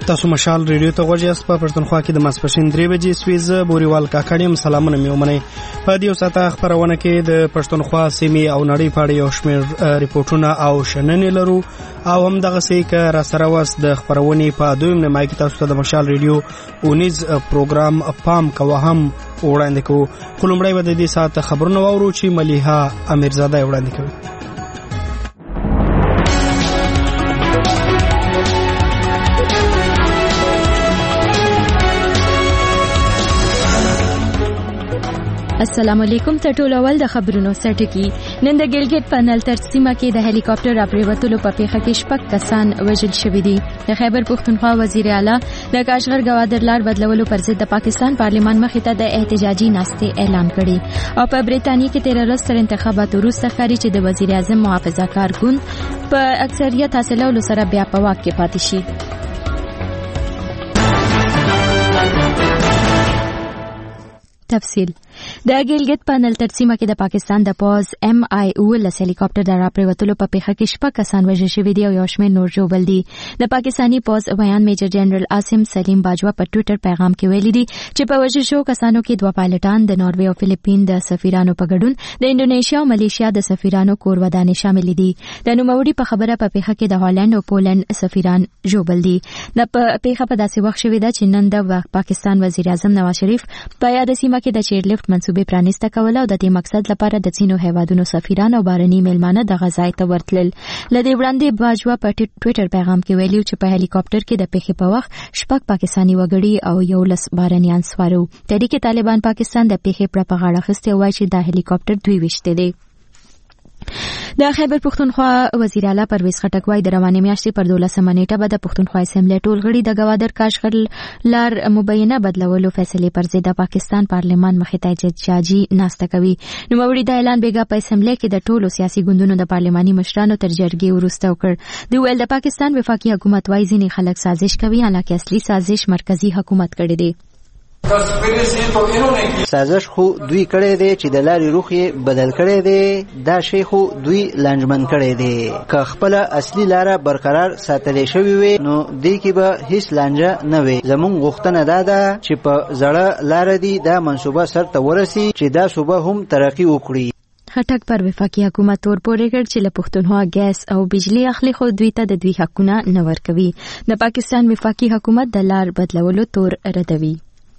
تاسو مشال ریډیو ته غوږ یاست. په پښتونخوا کې د ماسپښین 3 بجې سویز بوريوال کاکړیم. سلامونه مې ومنئ. په دې ساعته خبرونه کې د پښتونخوا سیمې او نړۍ په اړه یو شمېر ریپورتونه او شننې لرو او هم دغه سې ک را سره واس د خبرونې په دویم نیمه کې تاسو ته د مشال ریډیو اونیز پروګرام پام کوه هم وړاندې کوو. خلومړی به د دې ساعت خبرونه واورو چې ملیحه امیرزاده وړاندې کوي. السلام علیکم. ټول اول د خبرونو سرټکی. نن د ګلګیټ په نلتر سیمه کې د هلیکاپټر راپریوتلو په پیښه کې 6 کسان وژل شوي دي. د خیبر پښتونخوا وزیر اعلی د کاشغر گوادر لار بدلولو پر ضد د پاکستان پارلیمان مخې ته د احتجاجي ناستې اعلان کړي او په بریټانیا کې 13 ورځې تر انتخاباتو وروسته ښکاري چې د وزیر اعظم محافظه کار ګوند په اکثریت حاصلولو سره بیا په واک کې پاتې شي. تفصیل د ګلګیټ په نلتر سیمه کې د پاکستان د پوز MI-19 هلیکاپټر د راپریوتلو په پیښه کې 6 کسان وژل شوي دي او یو شمېر نور ژوبل دي. د پاکستاني پوز بیان میجر جنرال عاصم سلیم باجوا په ټوئیټر پیغام کې ویلي دي چې په وژل شوو کسانو کې 2 پایلټان د ناروې او فلیپین د سفیرانو په ګډون د انډونیشیا او ملیشیا د سفیرانو کور ودانې شامل دي. د نوموړي په خبره په پیښه کې د هالند او پولند سفیران ژوبل دي. د پیښه په داسې وخت شوې ده چې نن د پاکستان وزیر اعظم نواز شریف په یاد سیمه کې د چیرلیفټ منصوبې پرانیسته کوله او د دې مقصد لپاره د ځینو هیوادونو سفیران او بهرني میلمانه د غزای ته ورتلل. لدې وړاندې باجوا په ټوئیټر پیغام کې ویلي چې په هلیکاپټر کې د پیښې په وخت 6 پاکستاني وګړي او 11 بهرنیان سوارو. تحریک طالبان پاکستان د پیښې پر په غاړه اخیستی وایي چې دا هلیکاپټر دوی وشته دی. د خیبر پښتونخوا وزیر اعلی پرویز خټک وايي د روانې میاشتې پر 12 نیټه به د پښتونخوا اسمبلی ټول غړي د گوادر کاشغر لار مبینه بدلولو فیصله پر ضد د پاکستان پارلیمان مخې ته احتجاجي ناسته کوي. نوموړي د اعلان بیګا په اسمبلی کې د ټولو سیاسي ګوندونو د پارلماني مشرانو تر جرګې وروسته وکړ. د ویل د پاکستان وفاقي حکومت وايي ځینې خلک سازش کوي حالکه اصلي سازش مرکزی حکومت کړی دی. سازش خو دوی کړی دی چې د لارې روخ یې بدل کړی دی. دا شی خو دوی لنجمن کړی دی. که خپل اصلي لاره برقرار ساتلې شوی وي نو دې کې به هیڅ لانجه نه وي. زموږ غوښتنه دا ده چې په زړه لاره دی دا منصوبه سر ته ورسي چې دا صوبه هم ترقی وکړي. خټک پر وفاقي حکومت تور پورې کړ چې له پښتونخوا ګیس او بجلی اخلي خو دوی ته د دوی حقونه نه ورکوي. د پاکستان وفاقي حکومت د لار بدلولو تور ردوي.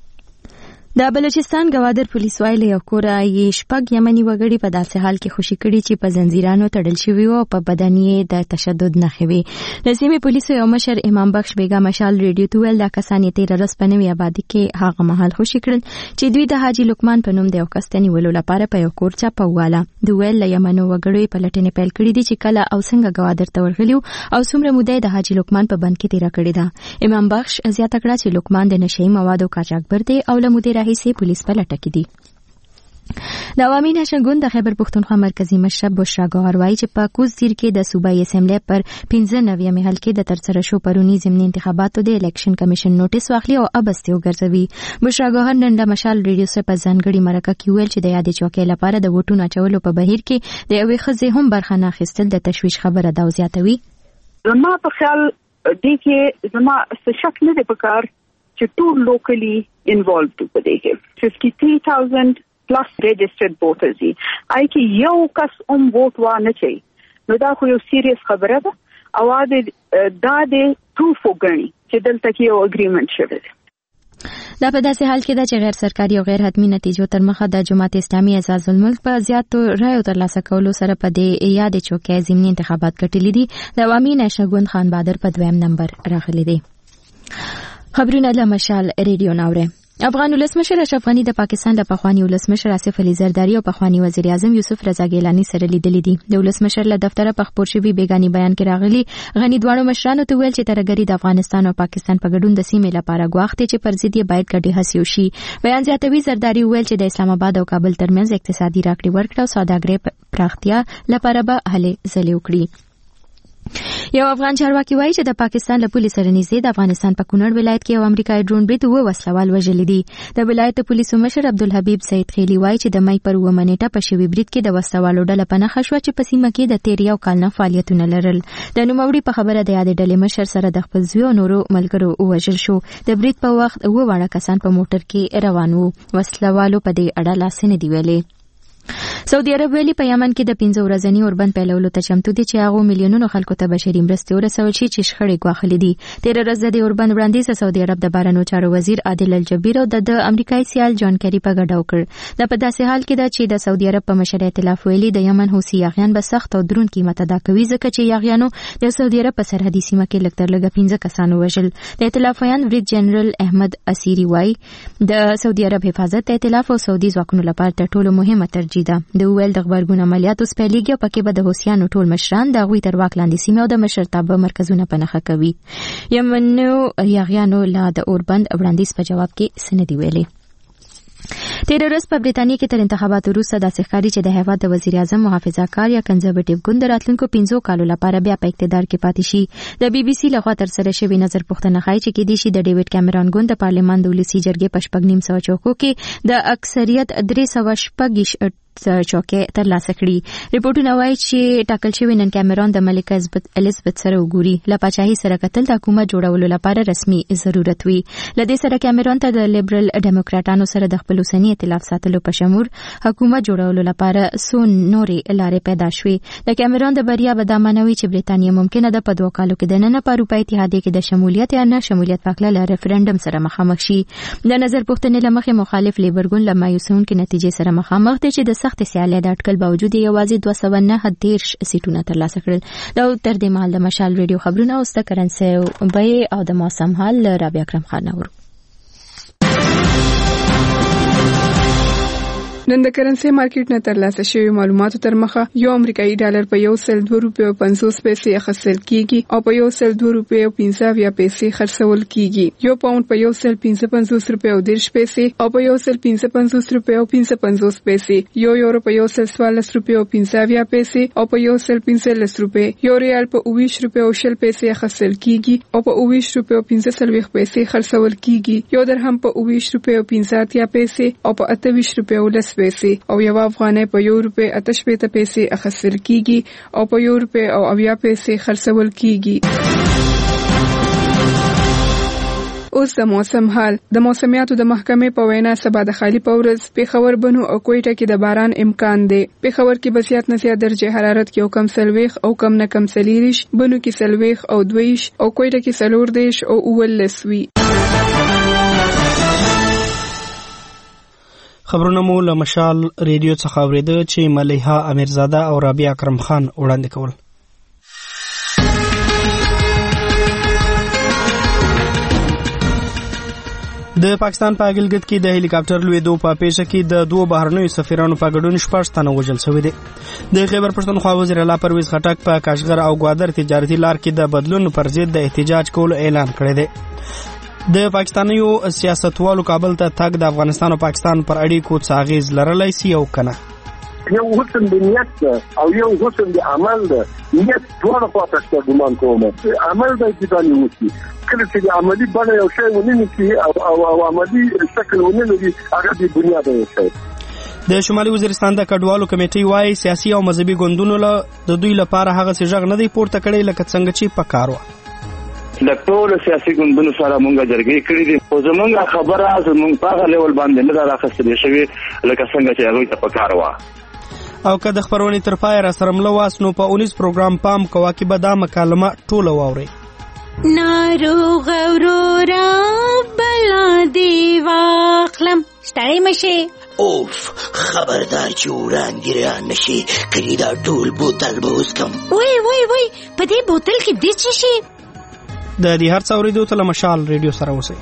د بلوچستان گوادر پولیس وایي یو کور یې 6 یمني وګړي په داسې حال کې خوشي کړي چې په زنجیرانو تړل شوي او په بدن یې د تشدد نښې وي. د سیمې پولیسو یو مشر امام بخش بیګا مشال ریډیو ته ویل دا کسان یې 13 ورځې په نوې آبادي کې هغه مهال خوشي کړل چې دوی د حاجي لقمان په نوم د یو کس ته نیولو لپاره په یو کور چاپه واله. د ویل له یمنو وګړو په لټنې پیل کړي دي چې کله او څنګه گوادر ته ورغلي او څومره موده د حاجي لقمان په بند کې تیر کړی ده. امام بخش زیاته کړه چې لقمان د نشئی موادو قاچاقبر دی او له موده راهیسې پولیس په لټه کې دي. د عوامي نشن ګوند د خیبر پښتونخوا مرکزی مشر بشرا ګوهر وايي چې په کوزیر کې د صوبایي اسمبلی پر 15 مهال کې د ترسره شو پرونی ضمني انتخاباتو د الیکشن کمیشن نوټیس واخلي او ابستي وګرځوي. بشرا ګوهر نن د مشال ریډیو سره په ځانګړي مرکه کې ویل چې د یادې چوکۍ لپاره د ووټونو اچولو په بهیر کې د یوې ښځې هم برخه نه اخیستل د تشویش خبره ده او زیاتوي. زما په خیال دې کې زما څه شک نه دی پکار چې ټول لوکلی انوالوډ په دې کې 53,000 پلس رجسټرډ ووټرز دي. آی کې یو کس ووټ ونه چي نو دا خو یو سیریس خبره ده او دا د پروف وګڼي چې دلته کې یو اګریمنت شوی دی. دا په داسې حال کې ده چې غیر سرکاري او غیر حتمی نتیجو تر مخه د جماعت اسلامي اعزاز الملک په زیاتو رایو ترلاسه کولو سره په دې یادې چوکۍ ضمني انتخابات ګټلي دي. د عوامي نشن ګوند خان بادر په 2م نمبر راغلي دي. خبرونه له مشال ریډیو ناوره. افغان ولسمشر اشرف غنی د پاکستان د پخوانی ولسمشر آصف علي زرداری او پخوانی وزیر اعظم یوسف رضا ګیلانی سره لیدلي دي. د ولسمشر له دفتره په خبر شوی بیگانی بیان کې راغلي غنی دواړو مشرانو ته ویل چې ترګری د افغانستان او پاکستان په ګډون د سیمې لپاره غواړي چې پر ضد یې باید ګډي هڅې وشي. بیان زیاتوي زرداری ویل چې د اسلام آباد او کابل ترمنځ اقتصادي راکړې ورکړه او سوداګرۍ پراختیا لپاره به هلې ځلې وکړي. یو افغان چارواکي وایي چې د پاکستان له پولیسو سره نږدې د افغانستان په کونړ ولایت کې یو امریکایي ډرون برید 2 وسلوال وژلي دي. د ولایت پولیسو مشر عبدالحبیب سید خیلی وایي چې د مې پر 9 نیټه په شوي برید کې د وسلوالو ډله په نښه شوه چې په سیمه کې د تیر یو کال نه فعالیتونه لرل. د نوموړي په خبره د یادې ډلې مشر سره د خپل زوی او نورو ملګرو وژل شو. د برید په وخت 2 واړه کسان په موټر کې روان وو. وسلوالو په دې اړه لاس نه دی ویلي. سعودي عرب ویلي په یمن کې د 15 ورځني اوربند پیلولو ته چمتو دي چې هغه میلیونونو خلکو ته بشري مرستې ورسول شي چې شخړې ګواښلې دي. تیر ورځ د اوربند وړاندیز سعودي عرب د بهرنیو چارو وزیر عادل الجبیر او د امریکایي سیال جان کری په ګډه وکړ. دا په داسې حال کې ده چې د سعودي عرب په مشر ائتلاف ویلي د یمن حوثي یاغیان به سخت او درون قیمت ادا کوي ځکه چې یاغیانو د سعودي عرب په سرحدي سیمه کې لږ تر لږه 15 کسان وژل. د ائتلافیان برید جنرال احمد اسیری وایي د سعودي عرب حفاظت د ائتلاف او سعودي ځواکونو لپاره تر ټولو مهمه ترجیح ده. د ویل د غبرګون عملیاتو سپېلېږي او پکې به د حوثیانو ټول مشران د هغوی تر واک لاندې سیمې او د مشرتابه مرکزونه په نښه کوي. یمنو یاغیانو لا د اوربند وړاندیز په جواب کې څه نه دي ویلي. تیر ورځ په بریټانیا کې تر انتخاباتو وروسته داسې ښکاري چې د هیواد د وزیر اعظم محافظه کار یا کنزرویټیو ګوند د راتلونکو 15 کالو لپاره بیا په اقتدار کې پاتې شي. د بي بي سي لخوا ترسره شوې نظر پوښتنه ښایي چې کېدای شي د ډیوډ کیمرون ګوند د پارلمان د ولسي جرګې په 9.5 چوکو کې د اکثریت 316 چوکۍ ترلاسه کړي. ریپورټونه وایي چې ټاکل شوی نن کیمرون د ملکه الیزابت سره وګوري. له پاچاهۍ سره کتل د حکومت جوړولو لپاره رسمي ضرورت وي. له دې سره کیمرون ته د لیبرل ډیموکراټانو سره د خپل اوسني ائتلاف ساتلو په شمول حکومت جوړولو لپاره څو نورې لارې پیدا شوې. د کیمرون د بریا به دا معنوي چې بریټانیا ممکنه ده په 2 کالو کې د نن په اروپایي اتحادیه کې د شمولیت یا نه شمولیت په اړه ریفرندم سره مخامخ شي. د نظر پوښتنې لمخې مخالف لیبر ګوند له مایوسونکې نتیجې سره مخامخ دی چې د سخت سیالۍ د اټکل باوجود یوازې 219 سیټونه ترلاسه کړل. دا تر دې مهال د مشال ریډیو خبرونه او د کرنسي بیې او د موسم حال رابعه اکرم خان اورو. نن د کرنسي مارکیټ نه ترلاسه شوی معلوماتو تر مخه یو امریکایي ډالر په 102 روپیو 50 پیسې اخیستل کیږي او په 102 روپیو 15 پیسې خرڅول کیږي. یو پاوند په 155 روپیو 10 پیسې او په 155 روپیو 55 پیسې. یو یورو په 114 روپیو 15 پیسې او په 115 روپیو. یو ریال په 20 روپیو 10 پیسې اخیستل کیږي او په 20 روپیو 15 پیسې خرڅول کیږي. یو درهم په 20 روپیو 50 پیسې او په 28 روپیو 10 پیسې او یو افغانۍ په 1 روپۍ 88 پیسې اخیستل کیږي او په 1 روپۍ او 80 پیسې خرڅول کیږي. اوس د موسم حال. د موسمیاتو د محکمې په وینا سبا د خالی په ورځ پېښور بنو او کوټه کې د باران امکان دی. پېښور کې به زیات نه زیات درجه حرارت کې کم 40 او کم نه کم 40، بنو کې 40 او 20 او کوټه کې 40 او 19 وي. خبرونه مو له مشال ریډیو څخه اوریده چې ملیحه امیرزاده او رابعه اکرم خان وړاندې کول. د پاکستان په ګلګت کې د هلیکاپټر لویدو په پیښه کې د 2 بهرنیو سفیرانو په ګډون 6 تنه وژل شوي دي. د خیبر پښتونخوا وزیر اعلی پرویز خټک په کاشغر او ګوادر تجارتي لار کې د بدلون پر ضد د احتجاج کولو اعلان کړی دی. د پاکستانیو سیاستوالو کابل ته تګ د افغانستان او پاکستان پر اړیکو څه اغیز لرلی سي او کنه؟ یو حسن د نیت او یو حسن د عمل ده. نیت ټول خواته شته ګمان کوم. عمل د ځاني وسی کله چې د عملی بڼه یو شی ونی کی او عملی شکل ونی لري هغه د بنیاد یو شی. د شمالي وزیرستان د کډوالو کمیټې وايي سیاسي او مذهبي ګوندونو له د دوی لپاره هغه څه ژغ نه دی پورته کړی لکه څنګه چې پکار و. د ټول سیاسي ګوندونو سره مونږه جرګې کړې دي او زمونږه خبره زمونږ په لیول باندې نه راخستل شوی لکه څنګه چې هغه ته پکار و. او که د خبرونې تر پای را سره ملو واسنو په 19 پروګرام پام کوا کې به دا مکالمه ټوله واوري. ناروغ ورورا بلا دی واخلم ستړی مشه اوف خبردار چې وړاندې را نشي کړي دا ټول بوتل به اوس کم. وای په دې بوتل کې دې څه شي؟ د دې هر څه اوریدو ته مشال ریډیو سره اوسئ.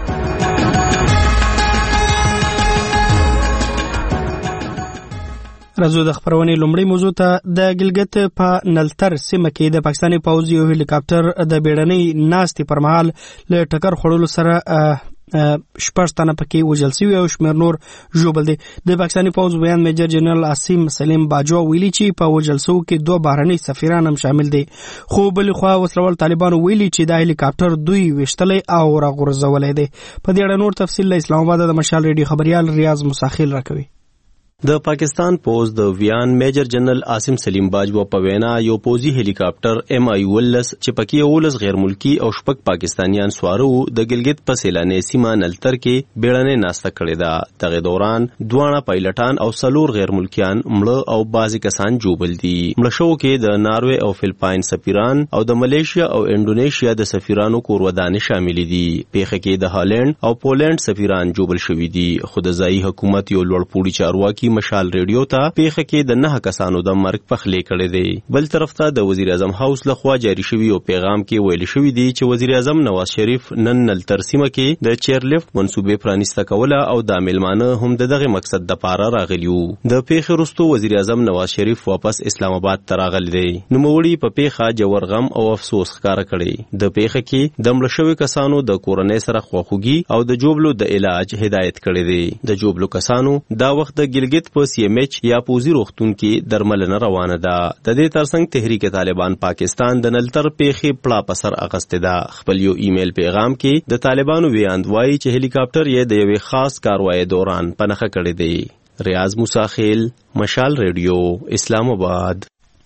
راځو د خبرونې لومړی موضوع ته. د ګلګت په نلتر سیمه کې د پاکستاني پوځ یو هلیکاپټر د بیړنۍ ناستې پر مهال له ټکر خوړلو سره شپږ تنه پکې وژل شوي او شمېر نور ژوبل دي. د پاکستاني پوځ بیان میجر جنرال عاصم سلیم باجوا ویلي چې په وژل شوو کې 2 بهرني سفیران هم شامل دي. خو بل خو وسلوال طالبانو ویلي چې د هلیکاپټر دوی وشتلې او راغورځولې دي. په دې اړه نور تفصیل له اسلام آباد د مشال ریډیو خبريال ریاض مساخیل راکوي. د پاکستان پوز د ویان میجر جنرال عاصم سلیم باجوا په وینا یو پوزي هلیکاپټر MI-10 چې پکې 19 غیر ملکی او شپږ پاکستانیان سوارو د ګلګت په سیلاني سیمه نلتر کې بیړنۍ ناسته کړې ده. دغه دوران دوه پایلټان او 4 غیر ملکیان مړه او بعضی کسان جوبل دي. مړه شو کې د ناروې او فلپاین سفیران او د ملیشیا او انډونیشیا د سفیرانو کورودانې شامل دي. پیښه کې د هالند او پولند سفیران جوبل شوي دي. خو د ځایي حکومت یو لوړپوړي چارواکي مشال ریډیو ته پیښه کې د 9 کسانو د مرګ پخلې کړې دي. بل طرف ته د وزیر اعظم هاوس لخوا جاری شوی او پیغام کې ویل شوی دی چې وزیر اعظم نواز شریف نن نلتر سیمه کې د چیرلیفټ منصوبې پرانیسته کوله او د میلمانه هم دغه مقصد د پاره راغلیو. د پیښې وروسته وزیر اعظم نواز شریف واپس اسلام آباد ته راغلی دی. نوموړي په پیښه جوړ غم او افسوس ښکارا کړی. د پیښه کې د مړ شوی کسانو د کورنۍ سره خواخوږي او د جوبلو د علاج هدایت کړی دی. د جوبلو کسانو دا وخت د ګلګت په CMH یا پوزي روغتون کې درملنه روانه ده. د دې ترڅنګ تحریک طالبان پاکستان د نلتر پیښې پړه پسر اغسته ده. خپل یو ایمیل پیغام کې د طالبانو ویاند وایي چې هلیکاپټر یې د یوې خاص کاروایی دوران پنهخه کړی دی. ریاض مساخیل، مشال ریډیو، اسلام آباد.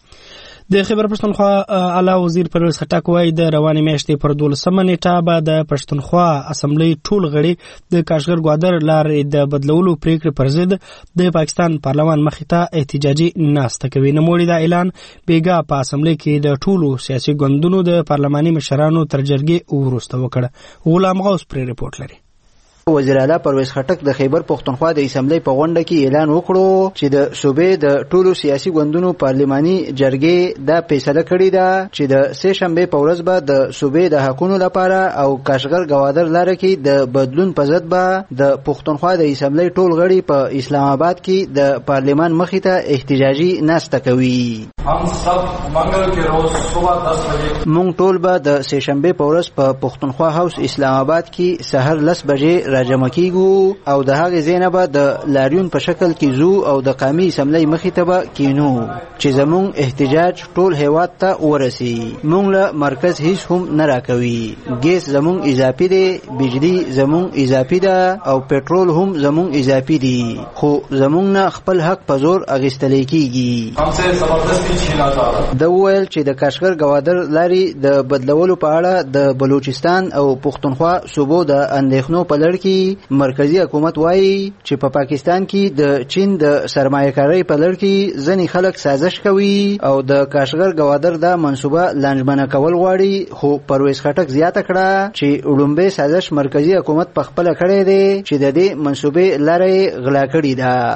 د خیبر پښتونخوا اعلی وزیر پرویز خټک وایي د روانې میاشتې پر 12 نیټه به د پښتونخوا اسمبلی ټول غړي د کاشغر ګوادر لارې د بدلولو پریکړې پر ضد د پاکستان پارلمان مخې ته احتجاجي ناسته کوي. نوموړي دا اعلان بیګا په اسمبلی کې د ټولو سیاسي ګوندونو د پارلماني مشرانو تر جرګې وروسته وکړ. غلام غوث پر رپورټ لري. وزیر اعلی پرویز خټک د خیبر پښتونخوا د اسمبلی په غونډه کې اعلان وکړو چې د صوبې د ټولو سیاسي ګوندونو پارلماني جرګې دا فیصله کړې ده چې د سه شنبه په ورځ به د صوبې د حقوقو لپاره او کاشغر ګوادر لاره کې د بدلون په ضد به د پښتونخوا د اسمبلی ټول غړي په اسلام آباد کې د پارلمان مخې ته احتجاجي ناسته کوي. हम सब मंगल के रोज सुबह 10 बजे مونږ ټول به د سه شنبه په ورځ په پښتونخوا هاوس اسلام آباد کې سحر 10 بجې راجمع کیږو او د هغه زینبه د لاریون په شکل کې زو او د قومي اسمبلی مخې ته به کینو چې زموږ احتجاج ټول هیواد ته ورسي. مونږ له مرکز هیڅ هم نه راکوي. ګیس زموږ اضافي دی، بجلی زموږ اضافي ده او پټرول هم زموږ اضافي دي. خو زموږ نه خپل حق په زور اخیستل کیږي. हमसे जबरदस्ती د ویل چې د کاشغر ګوادر لاري د بدلولو په اړه د بلوچستان او پښتونخوا صوبو د اندېښنو په لړ کې مرکزی حکومت وایي چې په پاکستان کې د چین د سرمایه‌کارۍ په لړ کې ځینې خلک سازش کوي او د کاشغر ګوادر د منصوبه لنډمنه کول غواړي. خو پرویز خټک زیاته کړه چې وړومبه سازش مرکزی حکومت په خپل کړی دی چې د دې منصوبه لارې غلا کړې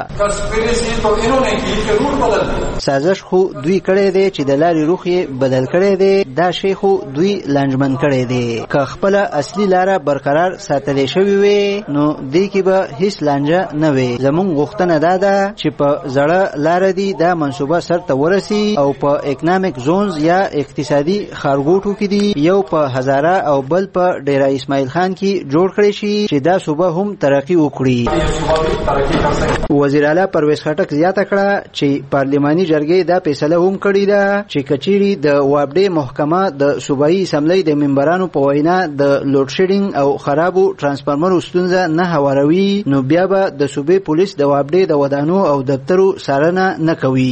ده. سازش خو دوی کړی دی چې د لارې روخ یې بدل کړی دی. دا شی خو دوی لنډمن کړی دی. که خپل اصلي لاره برقرار ساتلی شوی وي نو دې کې به هیڅ لانجه نه وي. زموږ غوښتنه دا ده چې په زړه لاره دی دا منصوبه سرته ورسي او په اکنامک زونز یا اقتصادي خارګوټو کې دی یو په هزاره او بل په ډیرا اسماعیل خان کې جوړ کړی شي چې دا صوبه هم ترقی وکړي. وزیر اعلی پرویز خټک زیاته کړه چې پارلماني جرګې دا فیصله هم کړی ده چې کچيري د وابډې محکمه د صوبایي اسمبلی د ممبرانو په وینا د لوډ شیډینګ او خرابو ترانسفارمرو ستونزه نه هواروي نو بیا به د صوبې پولیس د وابډې د ودانو او دفترو څارنه نه کوي.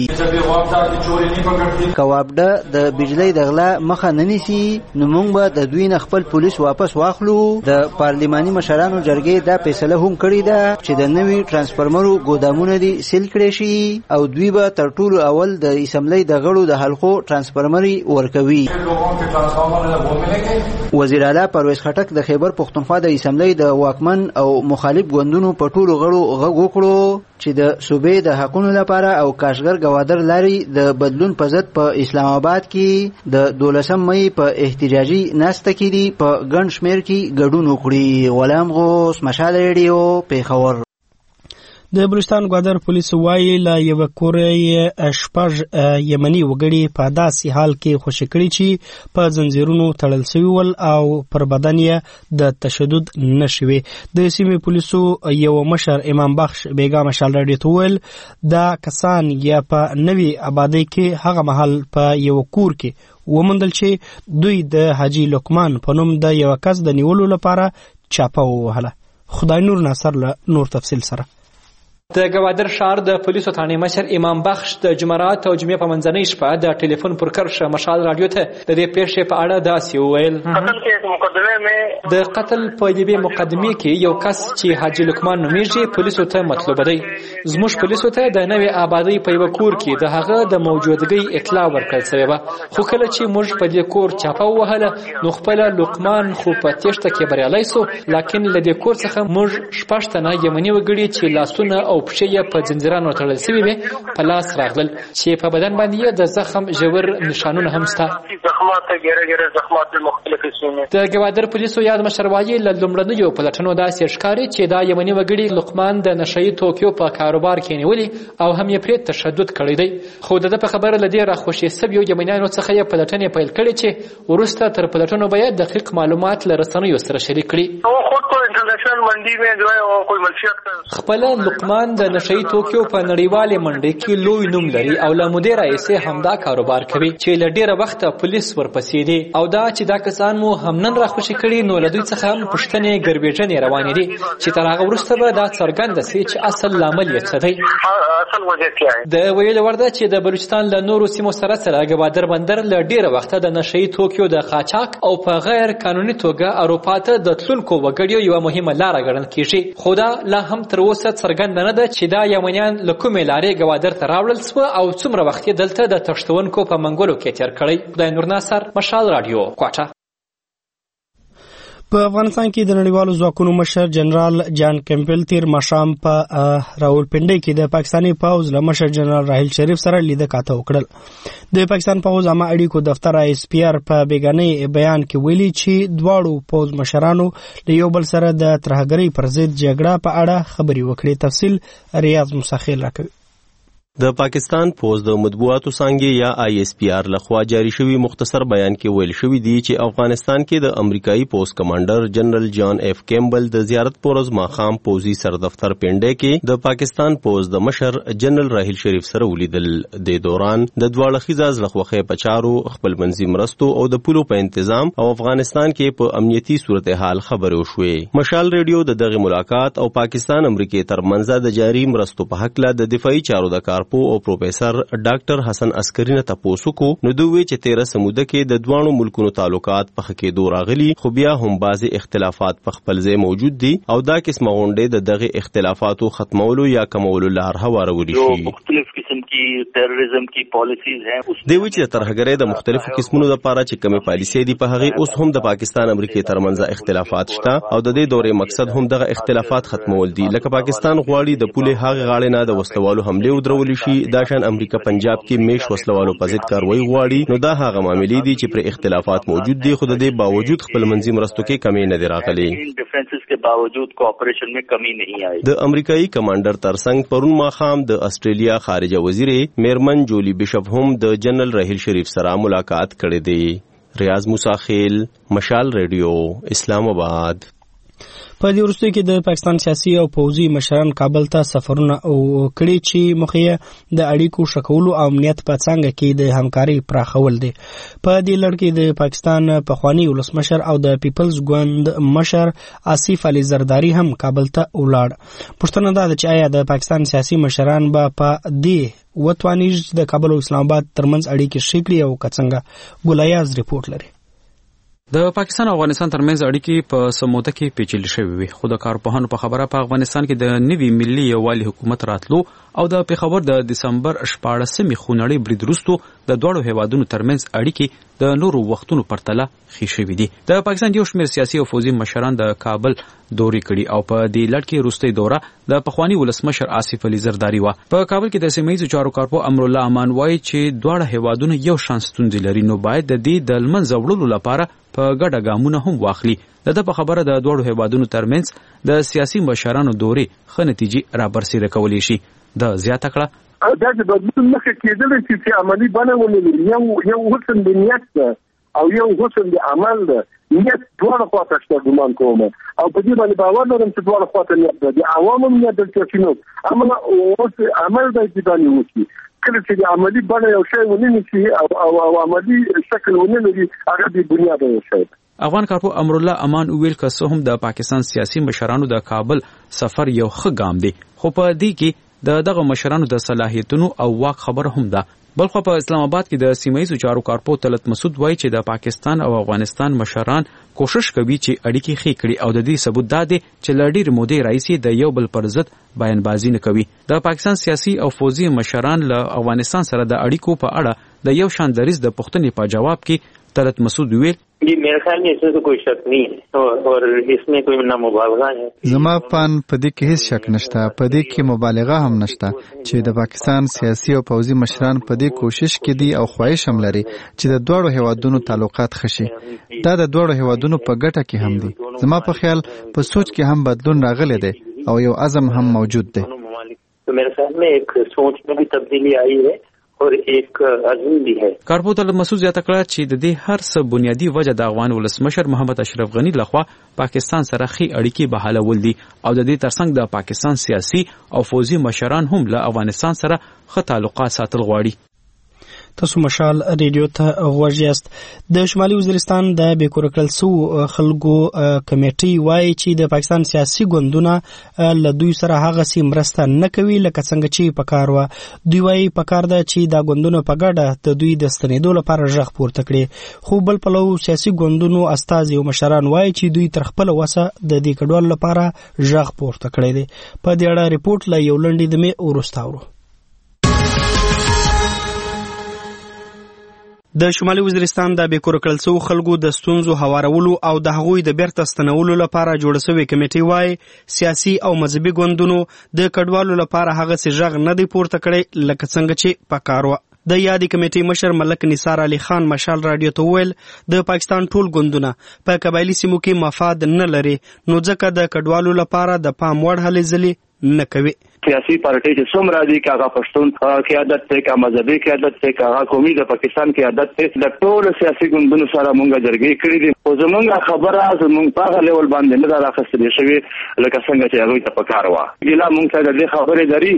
که وابډه د بجلی د غلا مخه نه نیسي نو موږ به د دوی نه خپل پولیس واپس واخلو. د پارلماني مشرانو جرګې دا فیصله هم کړې ده چې د نوي ترانسفارمرو ګودامونه دي سیل کړي شي او دوی به تر ټولو اول د اسمبلی د غړو د حلقو ترانسفارمري ورکوي. وزیر اعلی پرویز خټک د خیبر پښتونخوا د اسمبلی د واکمن او مخالف ګوندونو په ټولو غړو غږ وکړو چې د صوبې د حقوقو لپاره او کاشغر ګوادر لاري د بدلون په ضد په اسلام آباد کې د 12 مې په احتجاجي ناسته کې دی په ګڼ شمېر کې ګډون وکړي. غلام غوث، مشال ریډیو، پیښور. د بلوچستان ګوادر پولیس وایي له یوه کورې شپږ یمني وګړي په داسې حال کې خوشي کړي چې په زنځیرونو تړل شوي ول او پر بدن یې د تشدد نښې وې. د سیمې پولیسو یو مشر امام بخش بیګا مشال راډیو ته وویل دا کسان یا په نوي آبادۍ کې هغه مهال په یو کور کې وموندل چې دوی د حاجي لقمان په نوم د یو کس د نیولو لپاره چاپه ووهله. خدای نور ناصر له نور تفصیل سره. د ګوادر ښار د پولیسو ثاني مشر امام بخش د جمعرات او جمعې په منځنۍ شپه د ټلیفون پر کرښه مشال راډیو ته د دې پیښې په اړه داسې وویل. د قتل په یوې مقدمې کې یو کس چې حاجي لقمان نومیږي پولیسو ته مطلوب دی. زموږ پولیسو ته د نوې آبادۍ په یوه کور کې د هغه د موجودګۍ اطلاع ورکړل شوې وه، خو کله چې موږ په دې کور چاپه ووهله نو خپله لقمان خو په تېښته کې بریالی سو، لاکن له دې کور څخه موږ شپږ تنه یمني وګړي چې لاسونه او پښې یې په زنځیرانو تړل شوي وې په لاس راغلل چې په بدن باندې یې د زخم ژور نښانونه هم شته. د ګوادر پولیسو یاد مشر وایي له لومړنیو پلټنو داسې ښکاري چې دا یمني وګړي لقمان د نشهیي توکیو په کاروبار کې نیولي او هم یې پرې تشدد کړی دی، خو د ده په خبره له دې راخوشي سویو یمنیانو څخه یې پلټنې پیل کړې چې وروسته تر پلټنو به یې دقیق معلومات له رسنیو سره شریک کړي. خپله لقمان د نشهیي توکیو په نړیوالې منډۍ کې لوی نوم لري او له مودې راهیسې همدا کاروبار کوي چې له ډېره وخته پولیس ورپسې دي او دا چې دا کسان مو هم نن راخوشي کړي نو له دوی څخه هم پوښتنې ګربېژنې روانې دي چې تر هغه وروسته به دا څرګنده سي چې اصل لامل یې څه دی. د ویلو وړ ده چې د بلوچستان له نورو سیمو سره ګوادر بندر له ډېره وخته د نشهیي توکیو د قاچاق او په غیر قانوني توګه اروپا ته د تلونکو وګړیو یوه مهمه لاره ګڼل کېږي، خو دا لا هم تر اوسه څرګنده نه ده چې دا یمنیان له کومې لارې ګوادر ته راوړل سوه او څومره وخت یې دلته د تښتونکو په منګولو کې تېر کړی. خدای نور ناصر، مشال راډیو، کوټه. په افغانستان کې د نړیوالو ځواکونو مشر جنرال جان کیمپبل تیر ماښام په راولپنډۍ کې د پاکستاني پوځ له مشر جنرال راحیل شریف سره لیده کاته وکړل. د پاکستان پوځ عامه اړیکو دفتر ISPR په بیګانۍ بیان کې ویلي چې دواړو پوځ مشرانو له یو بل سره د ترهګرۍ پر ضد جګړه په اړه خبرې وکړې. تفصیل ریاض مساخیل راکوي. د پاکستان پوز د مطبوعاتو څانګې یا ISPR لخوا جاری شوی مختصر بیان کې ویل شوی دی چې افغانستان کې د امریکایي پوز کمانډر جنرال جان اف کیمبل د زیارت پورز ماخام پوزي سر دفتر پنډه کې د پاکستان پوز د مشر جنرال راحیل شریف سره ولیدل. د دوران د دواړه خیزاز لخوا په چارو خپل منځي مرستو او د پولو په تنظیم او افغانستان کې په امنیتي صورتحال خبرې وشوې. مشال ریډیو د دغه ملاقات او پاکستان امریکای ترمنځ د جاری مرستو په حق له د دفاعي چارو د کار او پروفیسر ډاکټر حسن عسکری نه تاسو کو نو دوی چې 13 سموده کې د دوانو ملکونو تعلقات په خکې دور راغلي، خو بیا هم بعضي اختلافات په خپل ځای موجود دي او دا قسمه غونډې د دغه اختلافاتو ختمولو یا کمولو لار هوارولي شي. مختلف قسم کی ټیرریزم کی پالیسیز ہیں دوی چې ترهګرۍ د مختلفو قسمونو لپاره چې کومه پالیسي دي په هغه اوس هم د پاکستان امریکای ترمنځ اختلافات شته او د دې دورې مقصد هم دغه اختلافات ختمول دي. لکه پاکستان غواړي د پولې هغه غاړې نه د وسلوالو حمله ودرول شي، دا شان امریکا پنجاب کې میش وسلوالو په ضد کاروایی غواړي، نو دا هغه معاملې دي چې پر اختلافات موجود دي، خو د دې باوجود خپل منځي مرستو کې کمی نه دی راغلی. ډیفرنسز کې باوجود کوآپریشن میں کمی نہیں آئی. د امریکایي کمانډر ترڅنګ پرون ماخام د استرالیا خارجه وزیر میرمن جولی بشپ هم د جنرال راحیل شریف سره ملاقات کړې دی. ریاض مساخیل، مشال ریډیو، اسلام آباد. په دې وروستیو کې د پاکستان سیاسي او پوځي مشران کابل ته سفرونه کړي چې موخه یې د اړیکو ښه کولو او امنیت په څانګه کې د همکارۍ پراخول دي. په دې لړ کې د پاکستان پخوانی ولسمشر او د پیپلز ګوند مشر آصف علي زرداری هم کابل ته ولاړ. پوښتنه دا ده چې آیا د پاکستان سیاسي مشران به په دې وتوانیږي د کابل او اسلام آباد ترمنځ اړیکې ښې کړي او که څنګه؟ ګلایاز ریپورت لري. د پاکستان او افغانستان ترمنځ اړیکې په سموده کې پیچلې شوې وي، خو د کارپوهانو په خبره په افغانستان کې د نوي ملي یووالي حکومت راتلو او د پېښور د دسمبر 14مې خونړۍ برید وروسته د دوړو هیوادونو ترمنځ اړیکې د نورو وختونو پرتله ښې شوې دي. د پاکستان یو شمېر سیاسي او فوزي مشران د کابل دورې کړي او په دې لړ کې وروستۍ دوره د پخواني ولسمشر آصف علي زرداري وه. په کابل کې د سیمه ییزو چارو کارپو امرالله امان وایي چې دواړه هیوادونه یو شان ستونزې لري، نو باید د دې د لمنځه وړلو لپاره په ګډه ګامونه هم واخلي. د په خبره د دوړو هیوادونو ترمنځ د سیاسي مشرانو دورې ښه نتیجې رابرسېره کولی شي. د زیاته کړه دا د بدلون مخه کېدلی چې عملي بڼه ولري. یو حسن د نیت ده او یو حسن د عمل ده. نیت دواړه خواته شته ګمان کوم او په دې باندې باور لرم چې دواړه خواته نیت ده. د عوامو نیت دلته شنو عمل د دې باندې وشي. کله چې د عملي بڼه یو شی ونیسي چې او عملي شکل ونلري هغه د بنیاد یو شی. افغان کارپو امرالله امان ویل که څه هم د پاکستان سیاسي مشرانو د کابل سفر یو ښه ګام دی، خو په دې کې دغه مشرانو د صلاحیتونو او واک خبره هم ده. بلخو په اسلام آباد کې د سیمه ییزو چارو کارپو طلعت مسعود وایي چې د پاکستان او افغانستان مشران کوشش کوي چې اړیکې ښې کړي او د دې ثبوت دا دی چې له ډېرې مودې راهیسې د یو بل پر ضد بیانبازي نه کوي. د پاکستان سیاسي او فوزي مشران له افغانستان سره د اړیکو په اړه د یو شان دریځ د پوښتنې په جواب کې طلعت مسعود ویل जी मेरे ख्याल में इसमें तो कोई शक नहीं है और इसमें कोई ना मुबालगा है. زما پان په دې کې هیڅ شک نشته، په دې کې مبالغه هم نشته چې د پاکستان سیاسي او پوځي مشران په دې کوشش کې دي او خواهش هم لري چې د دوړو هیوادونو تعلقات ښه شي. دا د دوړو هیوادونو په ګټه کې هم دي. زما په خیال په سوچ کې هم بدلون راغلی دی او یو عزم هم موجود دی. तो मेरे ख्याल में एक सोच में भी तब्दीली आई है और एक عزم भी है. کارپو طلعت مسعود زیاته کړه چې د دې هر څه بنیادی وجه د افغان ولسمشر محمد اشرف غنی لخوا پاکستان سره ښې اړیکې بحالول دي او د دې ترڅنګ د پاکستان سیاسي او فوزي مشران هم له افغانستان سره ښه تعلقات ساتل غواړي. تاسو مشال ریډیو ته غوږ یاست. د شمالي وزیرستان د بیکور کړل سو خلکو کمیټي وایي چې د پاکستان سیاسي ګوندونه له دوی سره هغه سي مرسته نه کوي لکه څنګه چې پکار و. دوی وایي پکار ده چې دا ګوندونه په ګډه د دوی د ستنېدو لپاره ژغ پورته کړي، خو بل پلو سیاسي ګوندونو استازي او مشران وایي چې دوی تر خپل وسه د دې کډوالو لپاره ژغ پورته کړی دی. په دې اړه ریپورت له یو لنډې دمې ورستاورو. د شمالي وزیرستان د بیکور کړل سو خلکو د ستونزو هوارولو او د هغوی د بیرته ستنولو لپاره جوړ شوی کمیټي وایي سیاسي او مذهبي ګوندونو د کډوالو لپاره هغه څه ژغ نه دی پورته کړی لکه څنګه چې پکار و. د یادې کمیټې مشر ملک نثار علي خان مشال رادیو ته وویل د پاکستان ټول ګوندونه په قبایلي سیمو کې مفاد نه لري، نو ځکه د کډوالو لپاره د پام وړ هلې ځلې نه کوي. سیاسي پارټي چې څومره دي که هغه پښتون قیادت دی که مذهبي قیادت دی که هغه قومي د پاکستان قیادت دی د ټولو سیاسي ګوندونو سره مونږ جرګې کړې دي، خو زمونږ خبره زمونږ په هغه لیول باندې نه ده راخیستل شوې لکه څنګه چې هغوی ته پکار وه. ګیله مونږ ته د دې خبرې لري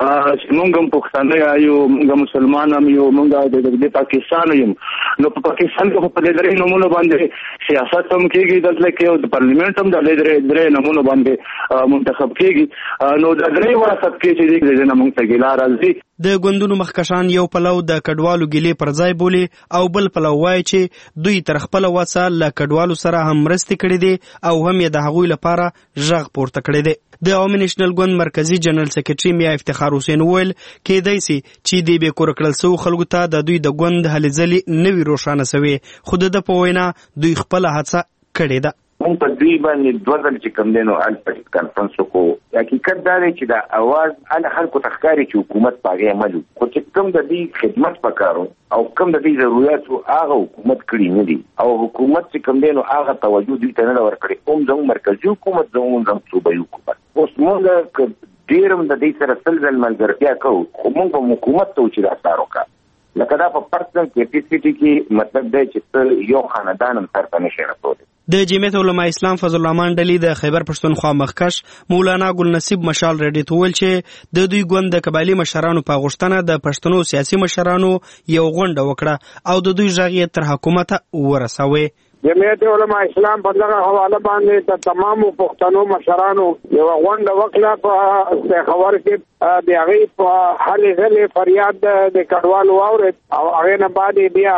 چې مونږ هم پښتانه یو، مونږ مسلمان هم یو، مونږ د پاکستان یم. نو په پاکستان کې په دې درې نومونو باندې سیاست هم کېږي، دلته کې او د پارلیمنت هم د درې نومونو باندې منتخب کېږي. نو د درې واسط کې چې دې نه مونږ ته ګیله راځي. د ګوندونو مخکشان یو پلو د کډوالو ګیلې پر ځای بولي او بل پلو وایي چې دوی تر خپل وسه له کډوالو سره هم مرستې کړې دي او هم یې د هغوی لپاره ژغ پورته کړی دی. د عوامي نېشنل ګوند مرکزي جنرال سکرټري میا افتخار حسین وویل کېدای سي چې د بیکور کړل سو خلکو ته د دوی د ګوند هلې ځلې نه وي روښانه سوې، خو د په وینا دوی خپله هڅه کړې ده. مونږ په دوی باندې دوه ځل چې کوم دی نو هلته پټ کانفرنس وکړو. حقیقت دا دی چې د اواز هله خلکو ته ښکاري چې حکومت په هغې عمل وکړي، خو چې کوم د دوی خدمت پکار او کوم د دوی ضرورت و هغه حکومت کړي نه دي او حکومت چې کوم دی نو هغه توجه دوی ته نه ده ورکړې. هم زموږ مرکزي حکومت زموږ صوبایي حکومت. اوس مونږ ډېر هم د دوی سره سل ځل ملګرتیا کوو، خو مونږ به حکومت ته چې دا کار وکړه لکه دا په پرسنل کیپیسټي کې مطلب دی چې یو خاندان هم سر ته نشي رسولی. د جمعیت علماء اسلام فضل الرحمن ډلې د خیبر پښتونخوا مخکش مولانا ګل نصیب مشال ریډي ته ویل چې د دوی ګوند د قبایلي مشرانو په غوښتنه د پښتنو سیاسي مشرانو یو غونډه وکړه او د دوی غږ یې تر حکومت ورسوي. جمعیت علماء اسلام په دغه حواله باندې د تمامو پښتنو مشرانو یو غونډه وکړه په خبر کې د هغې په هلې ځلې فریاد د کډوالو واورېد او هغې نه بعد بیا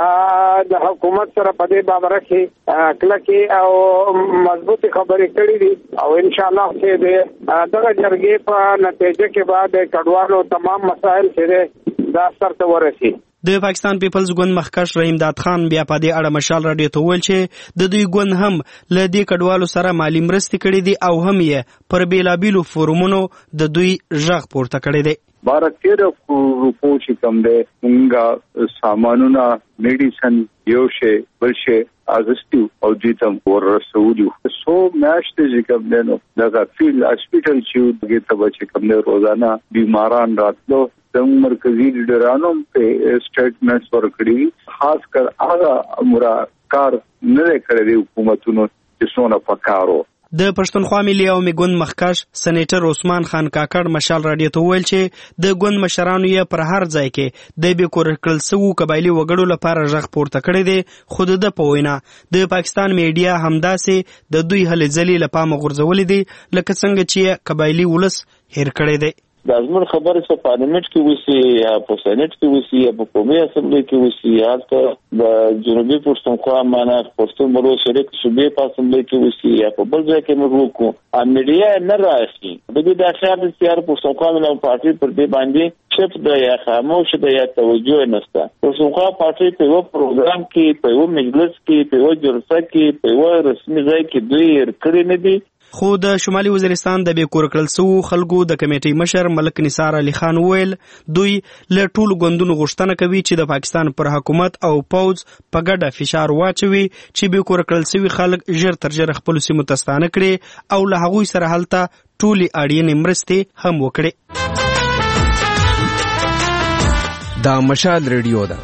د حکومت سره په دې بابره کې کلکې او مضبوطې خبرې کړې دي او انشاءالله چې د دغه جرګې په نتیجه کې بعد کډوالو تمام مسایل چې دا سر ته ورسي. د پاکستان پیپلز ګوند مخکښ رحیم داد خان بیا په دې اړه مشال راډیو ته وویل چې د دوی ګوند هم له دې کډوالو سره مالي مرستې کړې دي او هم یې پر بیلابیلو فورمونو د دوی غږ پورته کړی دی. 12-13 روپو چې کوم دی مونږه سامانونه میډیسن یو شی بل شی اغستو او دې تم ورسولو سو میاشتې چې کوم دی نو دغه فیلډ هاسپټل چې دغه ته چې کوم دی روزانه بیماران راتلو د مرکزی لیډرانو په سټیټمنټس ورکړي خاص کر هغه امور کار نه کړی حکومتونو چې څونه پکارو. د پښتونخوا ملي عوامي ګوند مخکښ سېنیټر عثمان خان کاکړ مشال راډیو ته وویل چې د ګوند مشرانو یې پر هر ځای کې د بې کور کړل شوو قبایلي وګړو لپاره غږ پورته کړی دی خو د په وینا د پاکستان میډیا همداسې د دوی هلې ځلې له پامه غورځولې دي لکه څنګه چې قبایلي ولس هیر کړی دی. د ازمن خبرې په پارلیمنت کې وسی یا په سېنات کې وسی یا په قومي اسمبلی کې وسی یا د جنوبي پښتونخوا معنا پښتون مرو شریک صوبې په اسمبلی کې وسی یا په بل ځای کې موږ کو ا میډیا نه راځي د دې د اخیار د سیار پښتونخوا ملي پارټي پر دې باندې چپ د یا خاموش د یا توجه نشته. پښتونخوا پارټي په یو پروګرام کې په یو مجلس کې په یو جلسه کې په یو رسمي ځای کې دوی کړی نه دي. خو د شمالي وزیرستان د بې کور کړل شوو خلکو د کمیټې مشر ملک نثار علي خان وویل دوی له ټولو ګوندونو غوښتنه کوي چې د پاکستان پر حکومت او پوځ په ګډه فشار واچوي چې بې کور کړل شوي خلک ژر تر ژره خپلو سیمو ته ستانه کړي او له هغوی سره هلته ټولې اړینې مرستې هم وکړي. دا مشال ریډیو ده.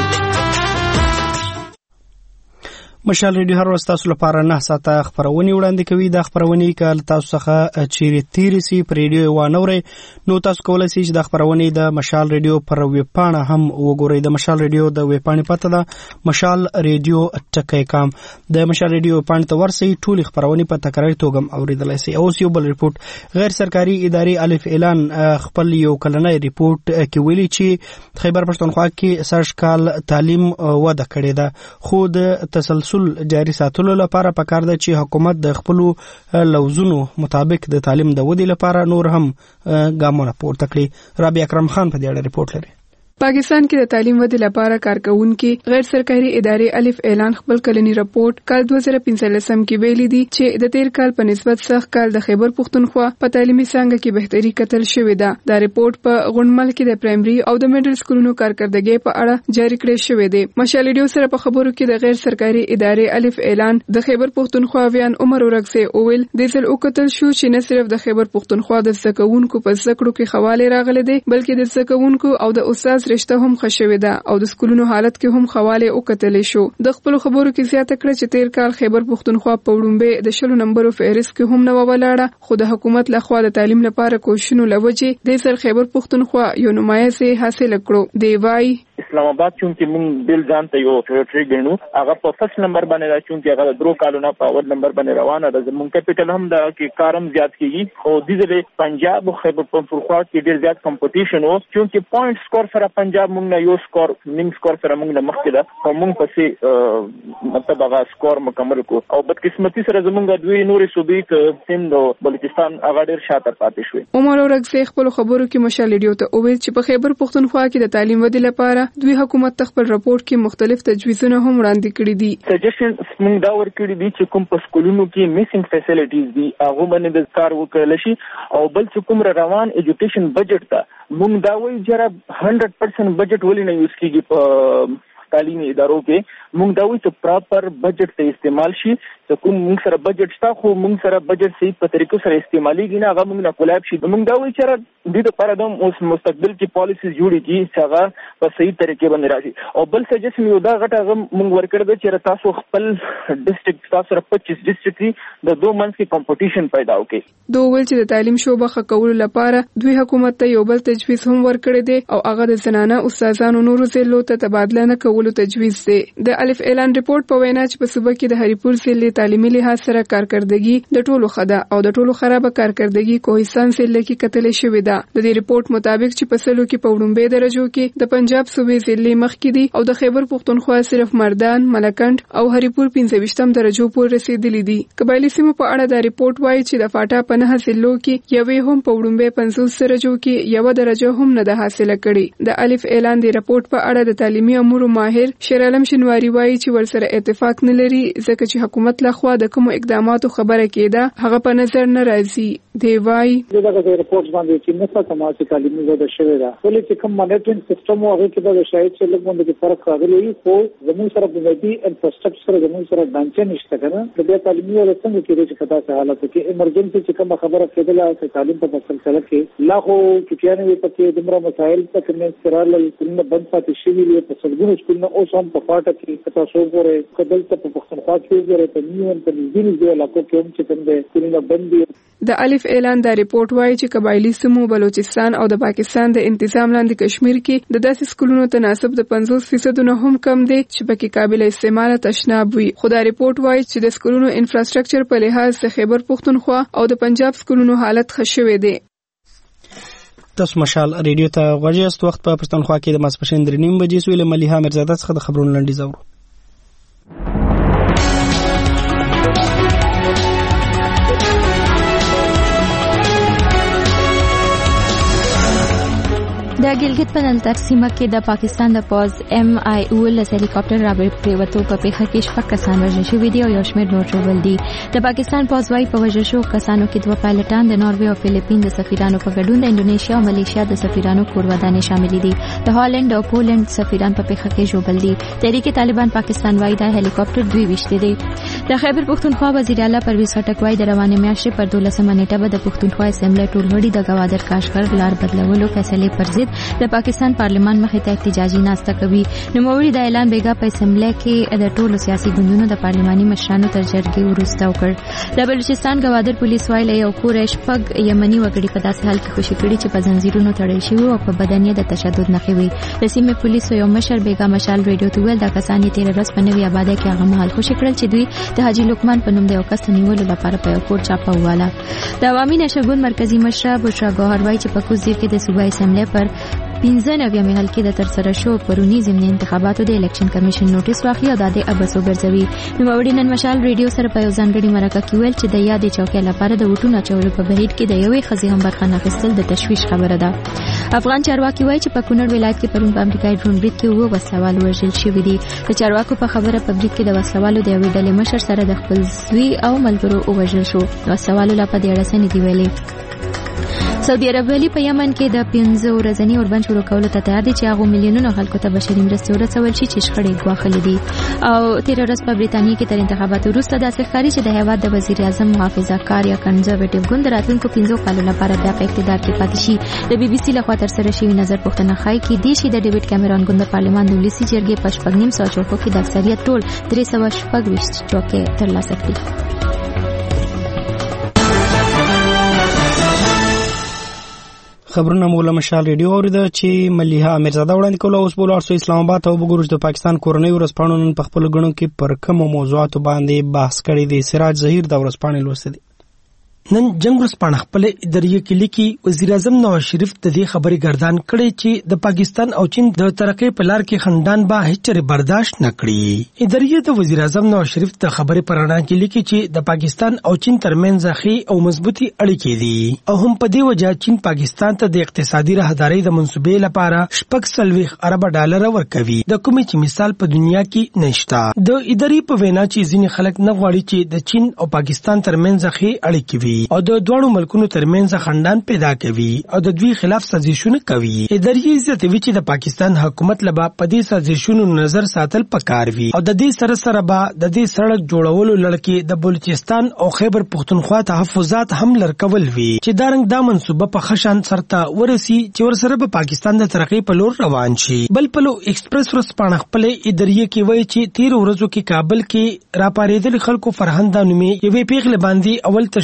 مشال ریډیو هر ورځ تاسو لپاره 9 ساعته خبرونه وړاندې کوي. دا خبرونه کله تاسو څخه چیرې تیرې سي پر ریډیو وانوري نو تاسو کولای شئ چې د خبرونه د مشال ریډیو پر ویب پاڼه هم وګورئ. د مشال ریډیو د ویب پاڼې پته ده مشال ریډیو ټکی.com. د مشال ریډیو پاڼې ته ورسئ ټول خبرونه په تکراري توګه اوریدلای شئ. اوس یو بل ریپورت غیر سرکاري ادارې الف اعلان خپل یو کلنۍ ریپورت کې ویلي چې خیبر پښتونخوا کې سږ کال تعلیم وده کړې ده خو د تسلسل جاری ساتلو لپاره پکار ده چې حکومت د خپل لوزونو مطابق د تعلیم د ودې لپاره نور هم ګامونه پورته کړي. رابعه اکرم خان په دې اړه ریپورت لري. پاکستان کې د تعلیم ودې لپاره کارکونکو غیر سرکاري ادارې الف اعلان خپل کلنی راپورټ کال 2015 کې ویلي دي چې د تیر کال په نسبت سخت کال د خیبر پښتونخوا په تعلیمي څانګه کې بهتري کتل شوې ده. دا ریپورت په غونډمل کې د پرایمري او د میډل سکولونو کارکړدګۍ په اړه جاری کړی شوی دی. مشال ریډیو سره په خبرو کې د غیر سرکاري ادارې الف اعلان د خیبر پښتونخوا ویان عمر ورغسه اویل د ځل وکتل شو چې نه صرف د خیبر پښتونخوا د زکونکو په زکړو کې خواله راغلي دي بلکې د زکونکو او د استاد رشته هم خښوي ده او د سکولونو حالت کې هم خواله وکتلې شو. د خپل خبرو کې زیاته کړه چې تیر کال خیبر پښتونخوا په وړاندې د 10 نمبرو فهرست کې هم نه ولاړه خو د حکومت لخوا د تعلیم لپاره کوښښونه لوجې د سر خیبر پښتونخوا یو نمایشه حاصل کړو. دی وای اسلام آباد چونکې موږ بل ځان ته یو ټریټری ګڼو هغه په فرست نمبر باندې را چونکې هغه درو کالونه په اول نمبر باندې روانه ده. زموږ کیپټل هم د کې کارم زیات کیږي خو د دې پنجاب او خیبر پښتونخوا کې ډیر زیات کمپټیشن وو چونکې پوینټ سکور سره پنجاب موږ نه یو سکور نیم سکور سره موږ نه مخکې ده او موږ پسې مطلب هغه سکور مکمل کو او بدقسمتي سره زموږ دوی نورې صوبې ک سند او بلوچستان هغه ډیر شاته پاتې شوی. عمر ورغسه خپل خبرو کې مشال ریډیو ته وویل چې په خیبر پښتونخوا کې د تعلیم ودې لپاره دوی حکومت خپل راپورټ کې مختلف تجویزونه هم وړاندې کړي دي. سجیشن موږ دا ورکړي دي چې کوم په سکولونو کې میسنګ فیسیلیټیز دي هغه باندې د کار وکړل شي او بل څه کوم روان ایجوکیشن بجټ ته موږ دا وایي چې 100% بجټ ولې نه یوز کیږي په تعلیمي ادارو کې. موږ دا وایي چې پراپر بجټ ته استعمال شي چې کوم موږ سره بجټ شته خو موږ سره بجټ صحیح په طریقو سره استعمالېږي نه هغه موږ نه کولاب شي. موږ دا وایي چې د دې لپاره د اوس مستقبل کې پالیسیز جوړېږي چې هغه په صحیح طریقې باندې راشي او بل سجیشن یو دا غټه هغه موږ ورکړی دی چې تاسو خپل ډسټرکټ تاسو سره 25 ډسټرکټ د 2 منځ کې کمپټیشن پیدا وکړي. دوی ویل چې د تعلیم شوبه ښه کولو لپاره دوی حکومت ته یو بل تجویز هم ورکړی دی او هغه د زنانه استادانو نورو ضلعو ته تبادله نه کولو تجویز دی. د الف اعلان ریپورت په وینا چې په صوبه کې د هریپور ضلع تعلیمي لحاظ سره کارکردګي د ټولو خدا او د ټولو خراب کارکردګي کوهستان ضلع کې کتلې شوې ده. د دې ریپورت مطابق چې په سلو کې په وړومبه درجو کې د پنجاب صوبې ضلع مخکې دي او د خیبر پختونخوا صرف مردان، ملکند او هریپور 25 درجو پورې رسیدلي دي. قبایلی سیمو په اړه دا ریپورت وایي چې د فاټا په 9 ضلعو کې یوې هم په وړومبه 50 درجو کې یو درجه هم نه ده حاصله کړې. د الف اعلان دی ریپورت په اړه د تعلیمي امور ماهر شیر عالم شنواری وایي چې ورسره اتفاق نه لري ځکه چې حکومت لخوا د کوم اقداماتو خبره کېده هغه په نظر نه راځي. دی وایي دغه ریپورت باندې چې نه څه سماجی تعلیمي وده شوی ده ولې چې کوم مانیټرینګ سیستم او هغه کې د شاید چې لږ باندې فرق راغلی وي خو زموږ سره بنیادی انفراستراکچر زموږ سره ډانچه نشته کنه د تعلیمي وده څنګه کېږي چې په تاسو حالت کې ایمرجنسي چې کوم خبره کېدله چې تعلیم په سلسله کې لا خو چټیانه وي پکې دمر مسائل په کې سرال کله بند پاتې شي وي په سلګونو سکولونو او هم په فاټه کې تاسو ګوره کدل ته په پښتونخوا کې ګوره په نیوم په دې ځای علاقو کې هم چې کوم د کلینه بند دي. د الف اعلان دا ریپورت وایي چې قبایلی سیمو بلوچستان او د پاکستان د انتظام لاندې کشمیر کې د داسې سکولونو تناسب د 50% نه هم کم دی چې پکې قابل استعمال تشناب وي. خو دا ریپورت وایي چې د سکولونو انفراستراکچر په لحاظ د خیبر پختونخوا او د پنجاب سکولونو حالت ښه شوی دی. تاسو مشال ریډیو ته غوږی است. وخت په پښتونخوا کې د ماسپښین 3:30 بجې سویل مليحه مرزاده څخه د خبرونو لنډیز اورو. د ګلګت په نلتر سیمه کې د پاکستان د پوز MI-10 هلیکاپټر راپریوتو په پیښه کې شپږ کسان وژل شوي دي او یو شمېر نور ژوبل دي. د پاکستان پوز وايي په وژل شوو کسانو کې 2 پایلټان د ناروې او فلیپین د سفیرانو په ګډون د انډونیشیا او ملیشیا د سفیرانو کورودانې شامل دي. د هالند او پولند سفیران په پیښه کې ژوبل دي. تحریک طالبان پاکستان وايي دا هلیکاپټر 22 دی. د خیبر پختونخوا وزیر اعلی پرویز خټک وايي د روانې میاشتې پر 12 نیټه به د پختونخوا اسمبلی ټولغړي د گوادر کاشغر لار بدلولو فیصلې پر ضد د پاکستان پارلمان مخې ته احتجاجي ناسته کوي. نوموړي د اعلان بیګا په اسمبلی کې د ټولو سیاسي ګوندونو د پارلماني مشرانو تر جرګې وروسته وکړ. د بلوچستان گوادر پولیس وايي یو کور شپږ یمني وګړي په داسې حال کې خوشي کړي چې په زنجیرونو تړل شوي او په بدن یې د تشدد نښې وي. د سیمې پولیسو یو مشر بیګا مشال ریډیو ته ویل دا کسان یې 13 ورځې په نوې آبادۍ کې هغه مهال خوشي کړل چې دوی د حاجي لقمان په نوم د یو کس نیولو لپاره په یو کور چاپه وواله. د عوامي نشرګون مرکزی مشره بشرا ګوهر وايي چې په کوزیر کې د صوبایي اسمبلی پر 15 حل کې د ترسره شو پرونی ضمني انتخاباتو د الیکشن کمیشن نوټیس واخلي او د دې ابسو ګرځوي. نوموړي نن مشال ریډیو سره په یو ځانګړي مرکه کې ویل چې د یادې چوکۍ لپاره د وټونو اچولو په بهیر کې د یوې ښځې هم برخه نه اخیستل د تشویش خبره ده. افغان چارواکي وایي چې په کونړ ولایت کې پرون په امریکایي ډرون برید کې 9 وسلوال وژل شوي دي. د چارواکو په خبره په برید کې د وسلوالو د یوې ډلې مشر سره د خپل زوی او ملګرو وژل شو. وسلوالو لا په دې اړه څه نه دي ویلي. سعودي عرب ویلي په یمن کې د 15 ورځني اوربند شروع کولو ته تیار دي چې هغه میلیونونو خلکو ته بشري مرستې ورسول شي چې شخړې ګواښلې دي. او 13 ورځې په بریتانیا کې تر انتخاباتو وروسته داسې ښکاري چې د هیواد د وزیر اعظم محافظه کار یا کنزرویټیو ګوند راتلونکو 15 کالو لپاره بیا په اقتدار کې پاتې شي. د BBC لخوا ترسره شوی نظر پوښتنه ښایي چې د شي د ډیوډ کیمرون ګوند د پارلمان د ولسي جرګې په 9.5 چوکو کې د اکثریت ټول 326 چوکۍ ترلاسه کړي. خبرونه مولا مشال ریډیو اوریده چې مليحه مرزاده وړاندې کوله. اوس بوله ارسو اسلام آباد او وګورو د پاکستان کورنۍ ورځپاڼو نن په خپل غړو کې پر کوم موضوعاتو باندې بحث کړی دی. سراج ظهیر د ورځپاڼې لوسته دی. نن جنگ ورځپاڼه خپل اداري کې لیکي وزیر اعظم نواز شریف د دې خبرې ګردان کړي چې د پاکستان او چین د ترقۍ په لار کې خندان به هیڅ برداشت نه کړي. اداري د وزیر اعظم نواز شریف د خبرې پر اړه کې لیکي چې د پاکستان او چین ترمنځ ښې او مضبوطي اړیکې دي او هم په دې وجه چین پاکستان ته د اقتصادي راهدارۍ د منصوبې لپاره 40 ارب ډالر ورکوي د کومې چې مثال په دنیا کې نشته. د اداري په وینا چې ځینې خلک نه غواړي چې د چین او پاکستان ترمنځ ښې اړیکې وي او د دوه ملکونو ترمنځ خندان پیدا کوي او د دوی خلاف سازشونه کوي. اداري زیاتوي چې د پاکستان حکومت لبا په دې سازشونو نظر ساتل پکار وي او د دې سره به د دې سړک جوړولو لړکې د بلوچستان او خیبر پختونخوا تحفظات هم لرکول وي چې دا رنګ دا منصوبه په خشن سرته ورسي چې ورسره به پاکستان د ترقۍ په لور روان شي. بل پلو ایکسپریس ورځپاڼه خپل اداري کې وایي چې 13 ورځو کې کابل کې راپارېدل خلکو فرهنګ د نومي یوې پیغله باندې اول تشدد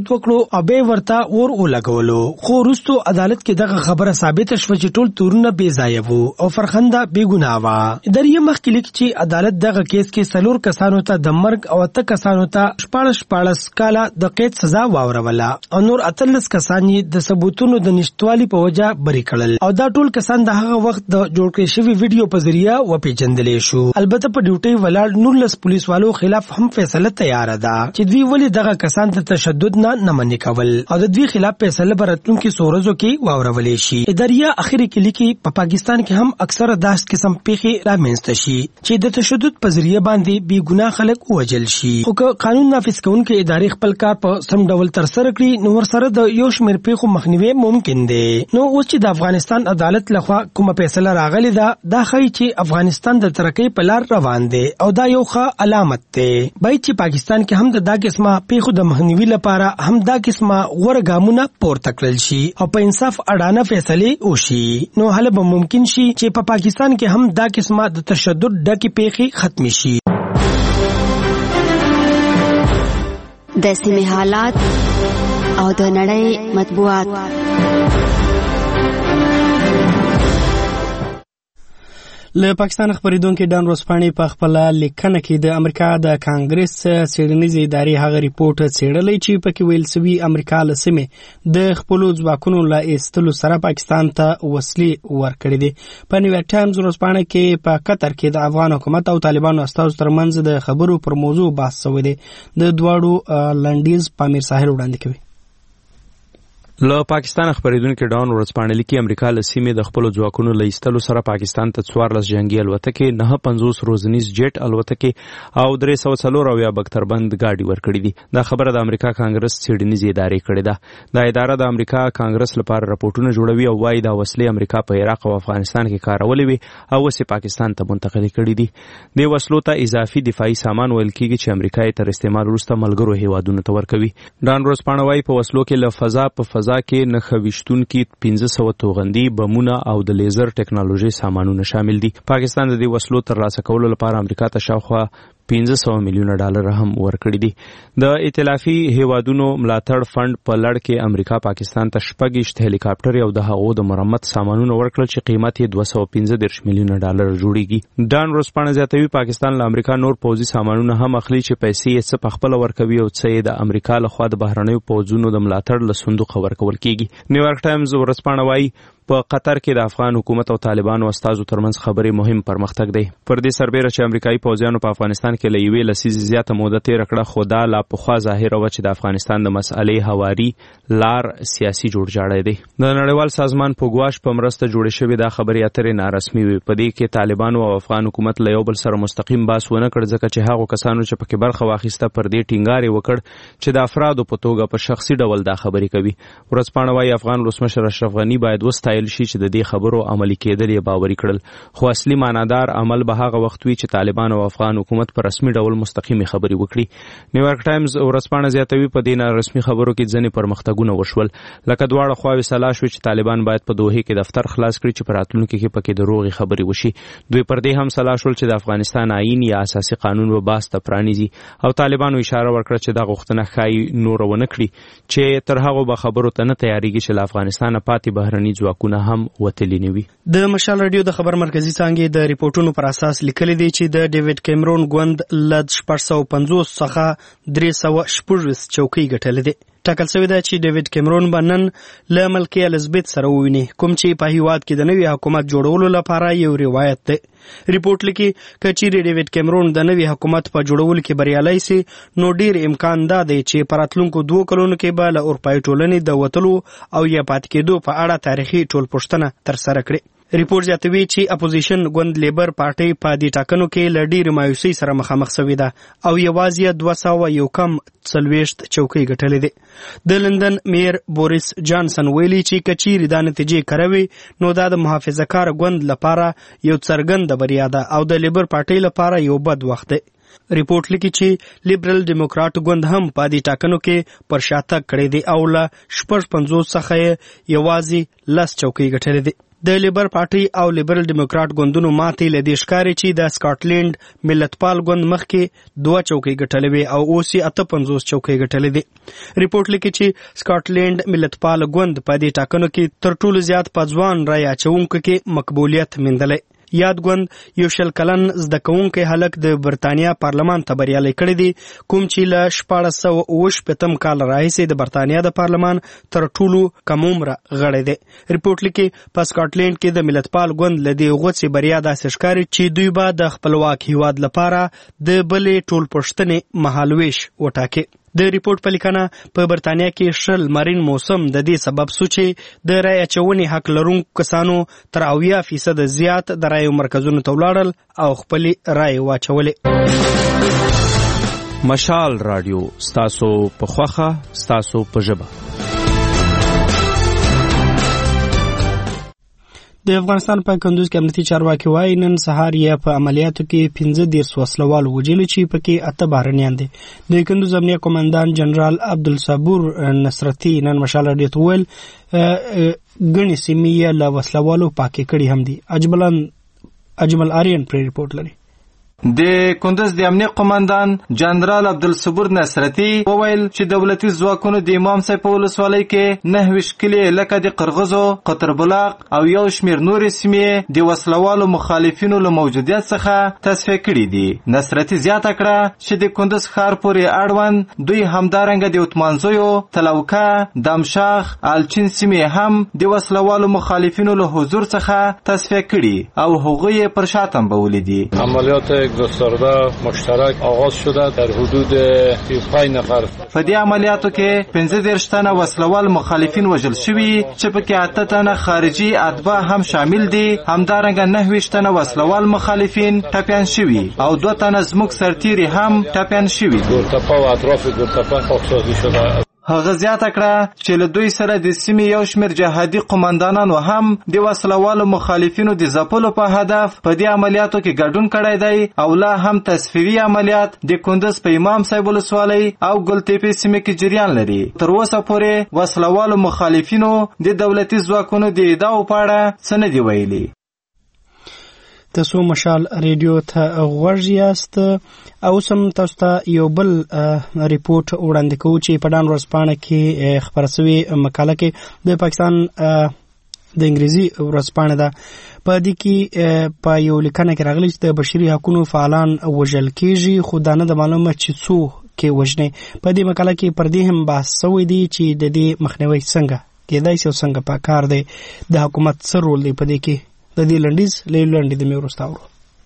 ثابت وکړو او به ورته اور ولګولو خو وروسته عدالت کې دغه خبره ثابت شوه چې ټول تورونه بې ځایه وو او فرخنده بې ګناه وه. اداري مخکې لیکي چې عدالت دغه کیس کې 4 کسانو ته د مرګ او 8 کسانو ته 14 کاله د قید سزا واوروله او نور 18 کسان یې د ثبوتونو د نشټوالي په وجه بری کړل او دا ټول کسان د هغه وخت د جوړ کړی شوی ویډیو په ذریعہ وپیژندل شو. البته په ډیوټي ولاړ 19 پولیس والو خلاف هم فیصله تیار ده چې دوی ولې دغه کسان ته تشدد نه منې کول او د دوی خلاف فیصله براتونکو سورزو کې واورول شي. اداريه اخیری کې لیکي په پاکستان کې هم اکثره داس قسم پیخي رامنځته شي چې د تشدد په ذریعہ باندې بی ګناه خلک وجل شي. خو قانون نافذ کوونکې ادارې خپل کار په سم ډول تر سره کړي نو ورسره د یو شمېر پیښو مخنیوي ممکن دی. نو اوس چې د افغانستان عدالت لخوا کومه فیصله راغلی ده دا ښایي چې افغانستان د ترقۍ په لار روان دی او دا یو ښه علامت دی. باید چې پاکستان کې هم د دا قسمه پیښو د مخنیوي لپاره هم دا قسمه غوره ګامونه پورته کړل شي او په انصاف اډانه فیصله وشي. نو هله به ممکن شي چې په پاکستان کې هم دا قسمه د تشدد ډکې پیښې ختم شي. د سیمې حالات او د نړۍ مطبوعات. له پاکستان خبرېدونکو ډان روسپاني په خپل لیکنه کې د امریکا د کانګرس څېړنیزې ادارې هغه ریپورت څېړلی چې پکې ویل سوي امریکا له سیمې د خپلو ځواکونو له ایستلو سره پاکستان ته وسلې ورکړې دي. په نیویارک ټایمز روسپانه کې په قطر کې د افغان حکومت او طالبانو استازو ترمنځ د خبرو پر موضوع بحث شوی دی. د دواړو لنډیز پامیر ساحل وړاندې کوي. له پاکستان خبرېدونکو ډان ورځپاڼه لیکي امریکا له سیمې د خپل ځواکونو له ایستلو سره پاکستان ته 14 جنگي الوتکې 950 روزنیز جیټ الوتکې او 340 بکتربند گاډي ورکړي دي. دا خبره د امریکا کانګرس څېړنیزې ادارې کړې ده. دا اداره د امریکا کانګرس لپاره راپورټونه جوړوي او وايي دا وسلې امریکا په عراق او افغانستان کې کارولې وي او اوس پاکستان ته منتقل کړي دي. د وسلو ته اضافي دفاعي سامان ویل کېږي چې امریکا یې تر استعمال وروسته ملګرو هیوادونو ته ورکوي. ډان ورځپاڼه وايي په وسلو کې له فضا کې نخويشتونکي 1500 توغندي بمونه او د لیزر ټیکنالوژي سامانونه شامل دي. پاکستان د دې وسلو ترلاسه کولو لپاره امریکا ته شاوخوا $500 میلیون هم ورکړي دي. د ائتلافي هیوادونو ملاتړ فند په لړ کې امریکا پاکستان ته 6 هلیکاپټر او د هغو د مرمت سامانونه ورکړل چې قیمت یې $215 میلیون جوړیږي. ډان روسپانه زیاتوي پاکستان له امریکا نور پوځي سامانونه هم اخلي چې پیسې یې څه په خپل ورکوي او څه یې د امریکا لخوا د بهرنیو پوځونو د ملاتړ له صندوق ورکول کیږي. نیویارک ټایمز ورځپاڼه وايي په قطر کې د افغان حکومت او طالبانو استازو ترمنځ خبرې مهم پرمختګ دی. پر دې سربېره چې امریکایي پوځیانو په افغانستان کې له یوې لسیزې زیاته موده تېره کړه خو دا لا پخوا ظاهره وه چې د افغانستان د مسئلې هواري لار سیاسي جوړجاړی دی. د نړیوال سازمان په ګواښ په مرسته جوړې شوې دا خبرې اترې نارسمي وي. په دې کې طالبانو او افغان حکومت له یو بل سره مستقیم بحث ونه کړ ځکه چې هغو کسانو چې پکې برخه واخیسته پر دې ټینګار یې وکړ چې د افرادو په توګه په شخصي ډول دا خبرې کوي. ورځپاڼه وايي افغان ولسمشر اشرف غني باید وستایل شي چې د دې خبرو عملي کېدل یې باوري کړل. خو اصلي معنادار عمل به هغه وخت وي چې طالبان او افغان حکومت په رسمي ډول مستقیمي خبرې وکړي. نیویارک ټایمز ورځپاڼه زیاتوي په دې نارسمي خبرو کې ځینې پرمختګونه وشول لکه دواړه خواوې سلا شوې چې طالبان باید په دوحې کې دفتر خلاص کړي چې په راتلونکي کې پکې دروغې خبرې وشي. دوی پر دې هم سلا شول چې د افغانستان آئین یا اساسي قانون به بحث ته پرانیزي او طالبانو اشاره ورکړه چې دا غوښتنه ښایي نور ونه کړي چې تر هغه به خبرو ته نه تیاریږي چې له افغانستانه پاتې بهرني ځواکونه هم وتلي نه وي. د مشال رادیو د خبر مرکزی څانګې د ریپورتونو پر اساس لیکلي دي چې د ډیوډ کیمرون ګوند لد 450 څخه 314 چوکۍ ګټلې دي. ټاکل شوی دی چې ډیوډ کیمرون به نن له ملکې الیزابت سره وویني کوم چې په هیواد کې د نوي حکومت جوړولو لپاره یو روایت دی. ریپورت لیکي که چیرې ډیوډ کیمرون د نوي حکومت په جوړولو کې بریالی سي نو ډیر امکان دا دی چې په راتلونکو 2 کلونو کې به له اروپایي ټولنې د وتلو او یا پاتې کېدو په اړه تاریخي ټولپوښتنه ترسره کړي. ریپورت زیاتوي چې اپوزیشن ګوند لیبر پارټي په دې ټاکنو کې له ډېرې مایوسۍ سره مخامخ شوې ده او یوازې 240 چوکۍ ګټلې دي. د لندن میر بوریس جانسن ویلي چې که چیرې دا نتیجې کره وي نو دا د محافظه‌کار ګوند لپاره یو څرګنده بریا ده او د لیبر پارټي لپاره یو بد وخت دی. ریپورت لیکي چې لیبرل ډیموکراټ ګوند هم په دې ټاکنو کې پر شاتګ کړی دی او له 50 څخه یوازې 10 چوکۍ ګټلې دي. د لیبر پارټي او لیبرل ډیموکرات ګوندونو ماتې له دې ښکاري چې د سکاټلینډ ملتپال ګوند مخکې 2 چوکۍ ګټلې وې او اوس یې 58 چوکۍ ګټلې دي. ریپورټ لیکي چې سکاټلینډ ملتپال ګوند په دې ټاکنو کې تر ټولو زیات په ځوان رای اچوونکو کې مقبولیت موندلی. یاد ګوند 1 کلن زده کوونکی هلک د برتانیا پارلمان ته بریالی کړی دی، کوم چې له 1498 کال راهیسې د برتانیا د پارلمان تر ټولو کم عمره غړی دی. ریپورټ لیکي په سکاټلینډ کې د ملتپال ګوند له دې غوڅې بریا داسې ښکاري چې دوی به د خپلواک هیواد لپاره د بلې ټولپوښتنې مهالویش وټاکي. د ریپورټ په لیکنه په برتانیا کې شل مارین موسم د دې سبب سو چې د رای اچونې حق لرونکو کسانو تر 80% زیات د رایو مرکزونو ته ولاړل او خپلې رای واچولې. مشال رادیو ستاسو په خوخه ستاسو په ژبه. د افغانستان په کندوز کې امنیتي چارواکي وایي نن سهار یې په عملیاتو کې 15 وسلوال وژل چې پکې 8 بهرنیان دي. د کندوز امنیه قومندان جنرال عبدالصبور نصرتي نن مشال رادیو ته ویل ګڼې سیمې یې له وسلوالو پاکې کړي هم دي. اجمل آریان پر ریپورټ لري. د کندوز د امنیه قومندان جنرال عبدالصبور نصرتي وویل چې دولتي ځواکونو د امام صاحب په ولسوالۍ کې 9 کلي لکه د قرغزو، قطر بلاق او یو شمېر نورې سیمې د وسلوالو مخالفینو له موجودیت څخه تصفیه کړي دي. نصرتي زیاته کړه چې د کندوز ښار پورې اړوند دوی همدارنګه د اتمانزیو، تلوکه، دمشاخ، الچین سیمې هم د وسلوالو مخالفینو له حضور څخه تصفیه کړي او هغوی یې پر شا تنبولي دي. عملیات گسترده مشترک آغاز شده در حدود 35 نفر. په دې عملیاتو کې 15 تنه وسلوال مخالفین وژل شوي چې پکې 8 تنه خارجي اتباع هم شامل دي. همدارنګه 9 تنه وسلوال مخالفین ټپیان شوي او 2 تنه زموږ سرتیري هم ټپیان شوي. ګورتپا او اطراف ګورتپا خاکسازی شده. هغه زیاته کړه چې له دوی سره د سیمې یو شمېر جهادي قومندانانو هم د وسلوالو مخالفینو د ځپلو په هدف په دې عملیاتو کې ګډون کړی دی او لا هم تصفیوي عملیات د کندوز په امام صاحب ولسوالۍ او ګلتېپې سیمې کې جریان لري. تر اوسه پورې وسلوالو مخالفینو د دولتي ځواکونو د ادعاو په اړه څه نه دي ویلي. تاسو مشال ریډیو ته غوږ یاست او سم تاسو ته یو بل ریپورت وړاندې کوو چې په ډان ورځپاڼه کې خبره شوې مقاله کې د پاکستان د انګریزي ورځپاڼه ده. په دې کې په یو لیکنه کې راغلی چې د بشري حقوقو فعالان وژل کېږي خو دا نه د معلومه چې څو کې وژنې. په دې مقاله کې پر دې هم بحث شوی دی چې د دې مخنیوي څنګه کېدای شي او څنګه په کار دی، د حکومت څه رول دی په دې کې. د دې لنډیز لنډې د مې ورستاورو.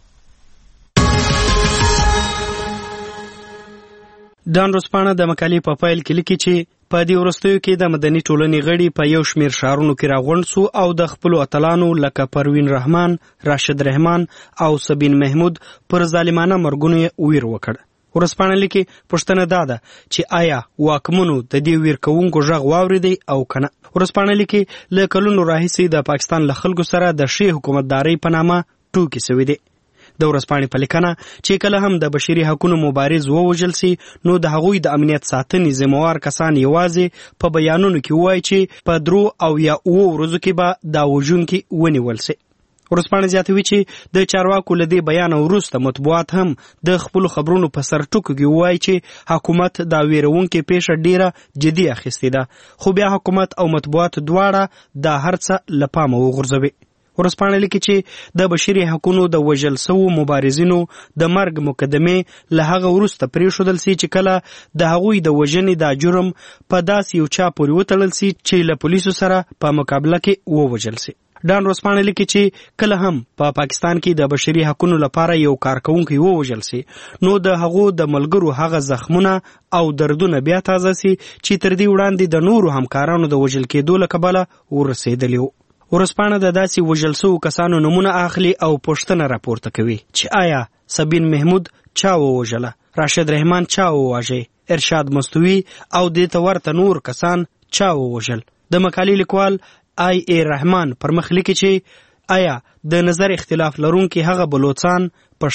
ډان ورځپاڼه د مقالې په پیل کې لیکي چې په دې وروستیو کې د مدني ټولنې غړي په یو شمېر ښارونو کې راغونډ سو او د خپلو اتلانو لکه پروین رحمان، راشد رحمان او سبین محمود پر ظالمانه مرګونو یې ویر وکړ. ورځپاڼه لیکي پوښتنه دا ده چې آیا واکمنو د دې ویر کوونکو غږ واورېدی او کنه. ورځپاڼه لیکي له کلونو راهیسې د پاکستان له خلکو سره د ښې حکومتدارۍ په نامه ټوکې سوي دي. د ورځپاڼې په لیکنه چې کله هم د بشري حقوقو مبارز ووژل سي نو د هغوی د امنیت ساتنې ذمہوار کسان یوازې په بیانونو کې وایي چې په 3 او یا 9 ورځو کې به دا وژونکي ونیول سي. ورځپاڼه زیاتوي چې د چارواکو له دې بیان وروسته مطبوعات هم د خپلو خبرونو په سر ټکو کې وایي چې حکومت دا ویرونکې پیښه ډیره جدي اخیستې ده، خو بیا حکومت او مطبوعات دواړه دا هر څه له پامه وغورځوي. ورځپاڼه لیکي چې د بشري حقوقو د وژل سوو مبارزینو د مرګ مقدمې له هغه وروسته پرېښودل سي چې کله د هغوی د وژنې دا جرم په داسې یو چا پورې وتړل سي چې له پولیسو سره په مقابله کې ووژل سي. ډان ورځپاڼه لیکي چې کله هم په پاکستان کې د بشري حقوقو لپاره یو کارکونکی ووژل سي نو د هغو د ملګرو هغه زخمونه او دردونه بیا تازه سي چې تر دې وړاندې د نورو همکارانو د وژل کېدو له کبله ورسېدلي وو. ورځپاڼه د داسې وژل سوو کسانو نومونه اخلي او پوښتنه راپورته کوي چې آیا سبین محمود چا ووژله، راشد رحمان چا وواژه، ارشاد مستوي او دې ته ورته نور کسان چا ووژل. د مقالې لیکوال آی ای رحمان پر مخ لیکي چې آیا د نظر اختلاف لرونکي هغه بلوچستان،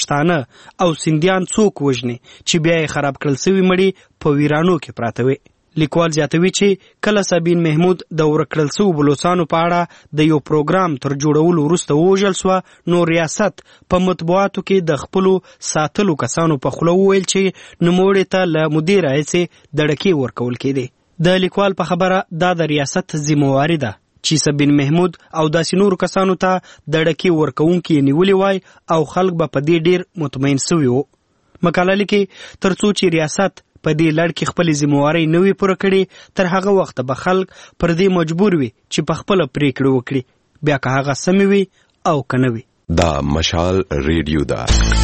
پښتانه او سندیان څوک وژني چې بیا یې خراب کړل سوي مړي په ویرانو کې پراته وي. لیکوال زیاتوي چې کله سابین محمود د ورکړل شوو بلوڅانو په اړه د یو پروګرام تر جوړولو وروسته ووژل سوه، نو ریاست په مطبوعاتو کې د خپلو ساتلو کسانو په خوله وویل چې نوموړي ته له مدیر رئیسې دړکې ورکول کېدې. د لیکوال په خبره دا د ریاست ذمهواري ده چې سابین محمود او داسې نورو کسانو ته دړکې ورکوونکي یې نیولي وای او خلک به په دې ډېر مطمئن سوي وو. مقاله لیکي تر څو چې ریاست په دې لړ کې خپلې ذمهوارۍ نه وي پوره کړې، تر هغه وخته به خلک پر دې مجبور وي چې په خپله پرېکړې وکړي، بیا که هغه سمې وي او که نه وي. دا مشال ریډیو ده.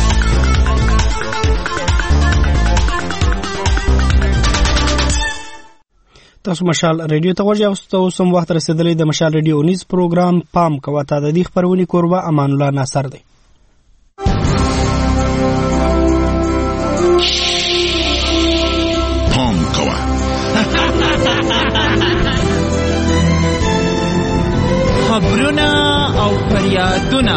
تاسو مشال ریډیو ته غوږ یاست. اوس هم وخت رسېدلی د مشال ریډیو نیز پروګرام پام کوه. تا د دې خپرونې کوربه امان الله ناصر دی. پام کوه. خبرونه او فریادونه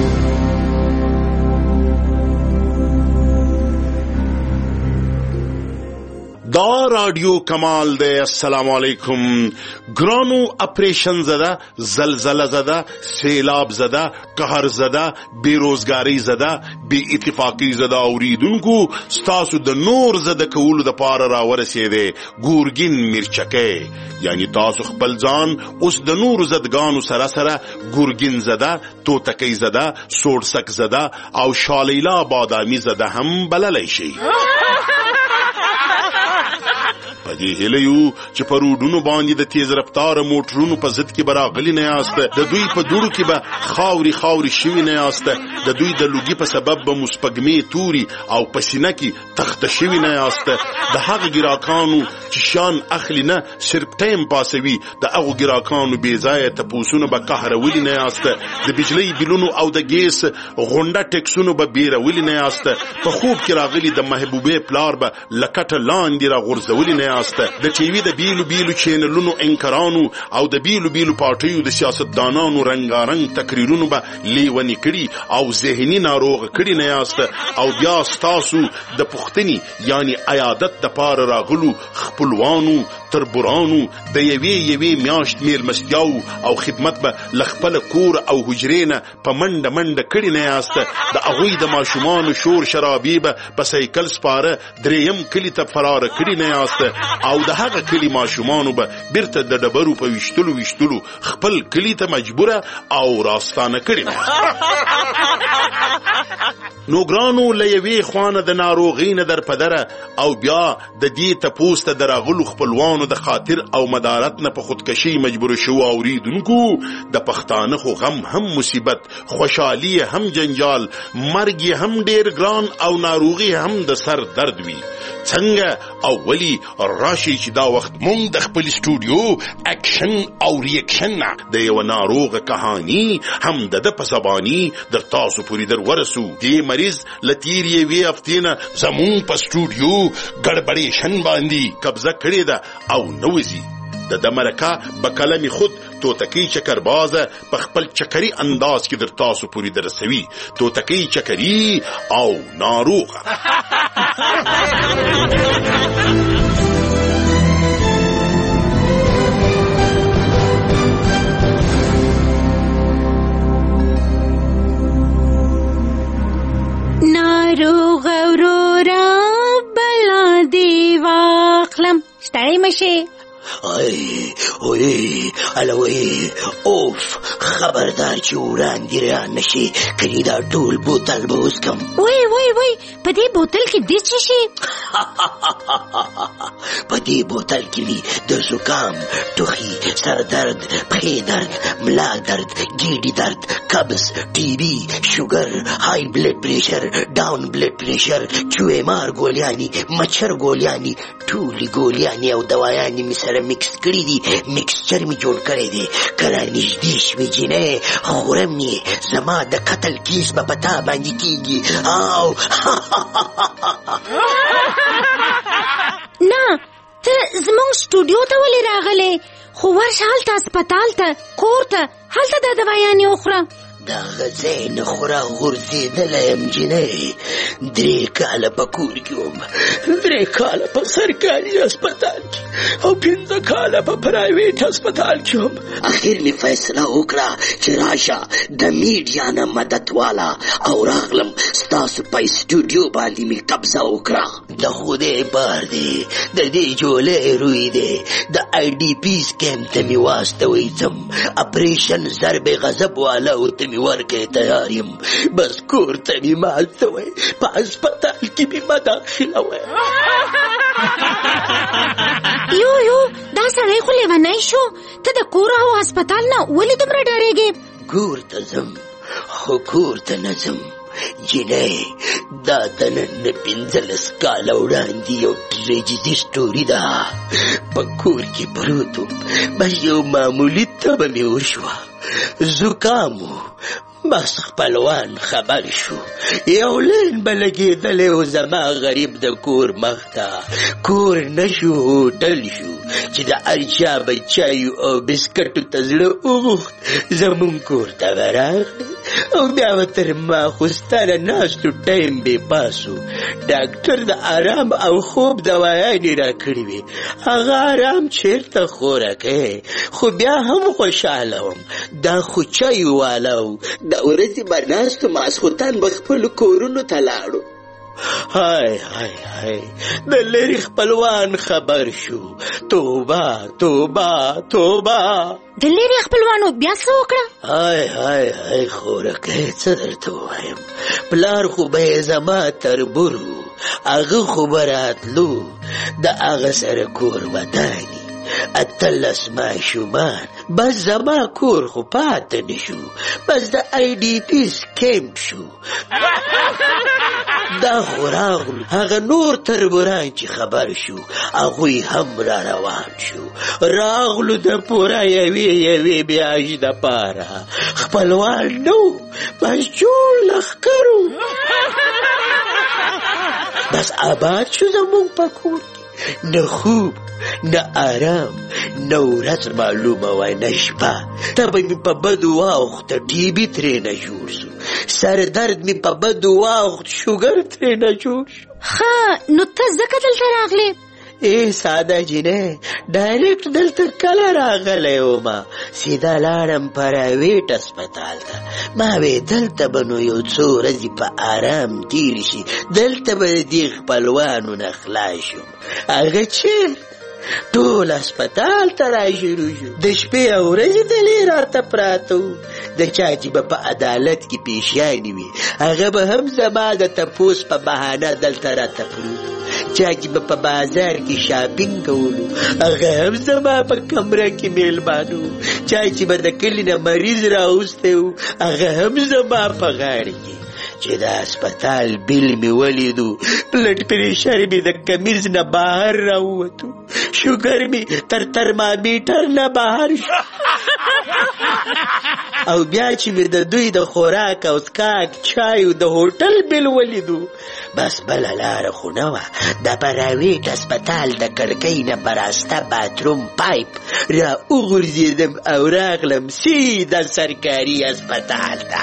دا رادیو کمال دے. السلام علیکم. گرانو اپریشن زدہ، زلزلہ زدہ، سیلاب زدہ، قہر زدہ، بے روزگاری زدہ، بے اتفاقی زدہ اوریدونکو ستاسو د نور زدہ کولو د پار را ورسیدے گورگین مرچکے، یعنی تاسو خپل ځان اوس د نور زدگانو سره سره گورگین زدہ، توتکی زدہ، سوړسک زدہ او شالیلا بادامی زدہ هم بللی شي. پدې هیلیو چې په روډونو باندې د تیز رفتار موټرونو په ضد کې براغلی نه یاست، د دوی په دوړو کې به خاوري شوي نه یاست، د دوی د لوګي په سبب به مسپګمې توري او پسینه کې تخته شوي نه یاست، د هغه ګراکانو چې شان اخلي نه صرف ټایم پاسوي، د هغو ګراکانو بې ځایه تپوسونه به قهرولي نه یاست، د بجلۍ بیلونو او د ګیس غونډه ټکسونو به بیرولي نه یاست، په خوب کې راغلي د محبوبې پلار به لکټه لاندې راغورځولي نه یاست، د ټي وي د بیلو چینلونو انکرانو او د بیلو پارټیو د سیاستدانانو رنګارنګ تقریرونو به لیونی کړي او ذهني ناروغ کړي نه یاست، او بیا ستاسو د پوښتنې یعنی عیادت د پاره راغلو خپلوانو تربورانو د یوې میاشت میلمستیاو او خدمت به لخپل کور او حجرې نه په منډه کړي نه یاست، د هغوی د ماشومانو شور شرابي به په سایکل سپاره دریم کلي ته فرار کړي نه یاست، او د هغه کلی ماشومانو به بیرته د ډبرو په ویشتلو خپل کلی ته مجبوره او راستانه کړي نه. نو ګرانو له یوې خوانه د ناروغۍ نه در پدره او بیا د دې تپوس ته د راغلو خپلوانو د خاطر او مدارت نه په خودکشي مجبور شو اوریدونکو، د پښتانه خو غم هم مصیبت، خوشحالي هم جنجال، مرګ هم ډیر ګران او ناروغي هم د سر درد وي. څنګه او ولی راشي چې دا وخت مونږ د خپل سټوډیو اکشن او ریاکشن د یو ناروغ کہانی هم د په زبانی در تاسو پوری در ورسو. دې مریض لتیر یوې هفتینه زمون په سټوډیو ګډبډیشن باندې قبضه کړې ده او نوځي د مرکه په کلمي خود توتکی چکربازه په خپل چکري انداز کې در تاسو پوری درسوي. توتکی چکري او ناروغ. ناروغ ورورا بلا دی واخلم ستړی مشه. اوی الوی اوف خبردار چې وړاندې را نشي کړي دا ټول بوتل به اوس کم. وای په دې بوتل کې دې څه شي؟ په دې بوتل کې وي د زکام، ټوخي، سر درد، پښې درد، ملا درد، ګیډې درد، قبض، ټي بي، شوګر، های بلډ پریشر، ډاون بلډ پریشر، چوې مار ګولیانې، مچھر ګولیانې، ټولې ګولیانې او دوايانې مې سره مکس کړي دي. مکسچر مې جوړ کړی دی. کله نږدې شوې جینۍ خورم یې، زما د قتل کیس به په تا باندې کېږي. او نه ته زمونږ سټوډیو ته ولې راغلې؟ خو ورشه هلته هسپتال ته، کور ته، هلته دا دوايانې وخوره. دا غځای نه خوره غورځېدلی یم جینۍ. 3 کاله په کور کې وم، 3 کاله په سرکاري هسپتال کې او 5 کاله په پرایویټ هسپتال کې وم. اخر مې فیصله وکړه چې راشه د میډیا نه مدد والا او راغلم ستاسو په سټوډیو باندې مې قبضه وکړه. د خدای بار دی، د دې جولۍ روی دی. د آی ډي پیز کیمپ ته مې واستوئ ځم، اپریشن ضرب غضب والا ورته مې ورکړې تیار یم. بس کور ته مې مال شوی، په هسپتال کې مې مداخله وی. یو دا سړی خو لیونی شو. ته د کور او هسپتال نه ولې دومره ډارېږې؟ کور ته ځم خو کور ته نه ځم جینۍ. دا د نن 15 کاله وړاندې یو ټریجډي سټوري ده. په کور کې پروت وم، بس یو معمولي تبه مې وشوه، زکام و. بس خپلوان خبر شو، یو لین به لګېدلی و زما غریب د کور مخ ته. کور نه شو هوټل شو چې د هر چا به چایو او بسکټو ته زړه وغوښت. زمونږ کور ته به راغلی او بیا به تر ماخوستنه ناستو ټایم بې پاسو. ډاکټر د آرام او خوب دوايانې راکړې وې. هغه آرام چېرته خورکې، خو بیا هم خوشحاله وم. دا خو چایو والا و. د ورځې به ناستو، ماسخوتن به خپلو کورونو ته لاړو. های های های د لرې خپلوان خبر شو. توبه توبه توبه. د لرې خپلوانو بیا څه وکړه؟ های های های خورکې څه درته ووایم، پلار خو به یې زما تربور و، هغه خو به راتلو، د هغه سره کور وداني 18 ماشومان. بس زما کور خو پاته نشو، بس د آی ډي پیز کیمپ شو. دا خو راغلو، هغه نور تربوران چې خبر شو هغوی هم را روان شو. راغلو د پوره یوې بیاژ د پاره. خپلوان نو، بس جوړ لښکرو. بس آباد شو زمونږ په کور کې. نه خوب نه آرام، نه ورځ معلومه وای نه شپه. تبه مې په بدو واوښته، ټي بي ترې نه جوړ شو. سر درد مې په بدو واوښت، شوګر ترې نه جوړ شو. ښه نو ته ځکه دلته راغلې؟ ساده جینۍ، ډایرکټ دلته کله راغلی ومه، سیده لاړم پرایویټ هسپتال ته. ما وې دلته به نو یو څو ورځې په آرام تېرې شي، دلته به د دې خپلوانو نه خلاص شم. هغه چېرته ټول هسپتال ته را شروع شو. د شپې او ورځې دلې راته پراته وو. د چا چې به په عدالت کې پیشیانې وي، هغه به هم زما د تپوس په بهانه دلته راته پروت. چا چې به په بازار کې شاپینګ کولو، هغه هم زما په کمره کې میلمانه وو. چا چې به د کلي نه مریض راوستی وو، هغه هم زما په غاړه کې. چې د هسپتال بیل مې ولیدو، بلډ پریشر مې د کمیز نه بهر راووتو، شوګر مې تر ترمامیټر نه بهر شو. او بیا چې مې د دوی د خوراک او څښاک چایو د هوټل بیل ولیدو، بس بله لاره خو نه وه. د پرایویټ هسپتال د کړکۍ نه په راسته باتروم پایپ را وغورځېدم او راغلم سیده سرکاري هسپتال ته.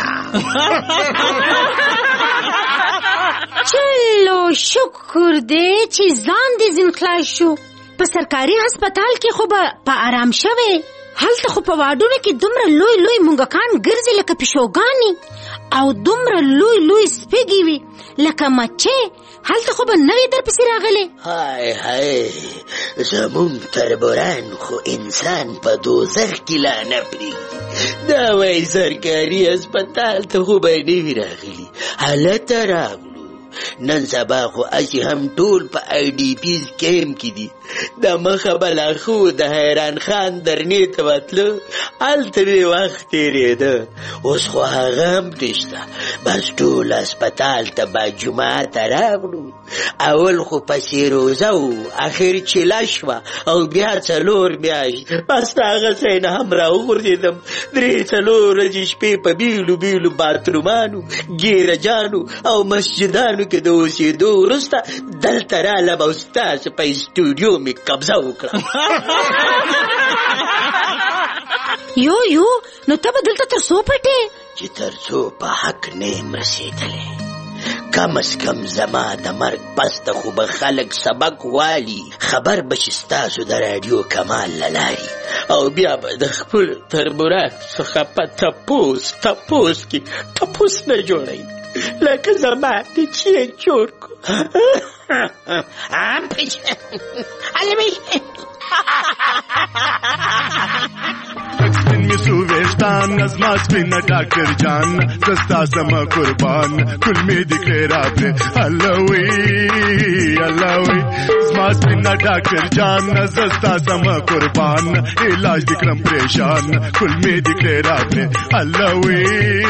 چلو شکر دی چې ځان دې ځین خلاص شو. په سرکاري هسپتال کې خو به په آرام شوې. هلته خو په واډونو کې دومره لوی لوی موږکان ګرځي لکه پیشوګانې، او دومره لوی لوی سپیږې وي لکه مچې. هلته خو به نوې در پسې راغلې. های های زمونږ تربوران خو انسان په دوزخ کې لا نه پرېږدي. دا وایي سرکاري هسپتال ته خو به نه وي راغلي، هلته راغلو. نن سبا خو اسی هم ټول په آی ډي پیز کیمپ کې دي. د مخه بلا خو د حیران خان درنې ته وتلو، هلته مې وخت تېرېده. اوس خو هغه هم نشته. بس ټول هسپتال ته به جمعه ته راغلو. اول خو پسې روزه و، اخر چیله شوه، او بیا 4 میاشت. بس د هغه ځای نه هم راوغورځېدم. 3-4 ورځې شپې په بیلو بیلو باترومانو، ګیرجانو او مسجدانو کې د اوسېدو وروسته دلته رالم او ستاسو په سټوډیو مې قبضه وکړه. یو نو ته به دلته تر څو پټې چې تر څو په حق نیم رسېدلی کم از کم زما د مرګ پس ته خو به خلک سبق والي خبر به چې ستاسو د راډیو کمال له لارې او بیا به د خپل تربورات څخه په تپوس کې ټپوس نه جوړوي لکه زما د چې جوړ کو سپین می سو ویشتان نظما سپین ډاکټر جان سستا سما قربان کل می دکړه را پر الله وی زما سپین ډاکټر جان سستا سما قربان علاج دکړم پریشان کل می دکړه را پر الله وی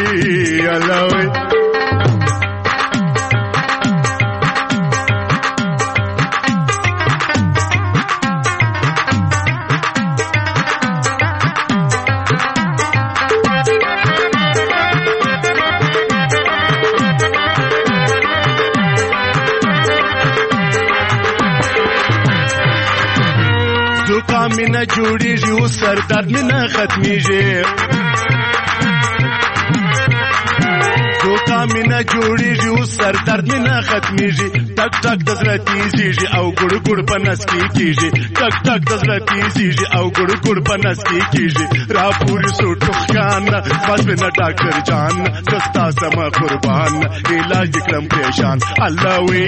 مینا جوړیږي او سر درد نه ختمیږي زوکا مینا جوړیږي او سر درد نه ختمیږي ټک ټک د زړه تیزیږي او ګړ ګړ په نس کې کیږي ټک ټک د زړه تیزیږي او ګړ ګړ په نس کې کیږي را پوری سو ټوخان بس نه ډاکټر جان سستا سما قربان علاج دکړم پریشان الله وی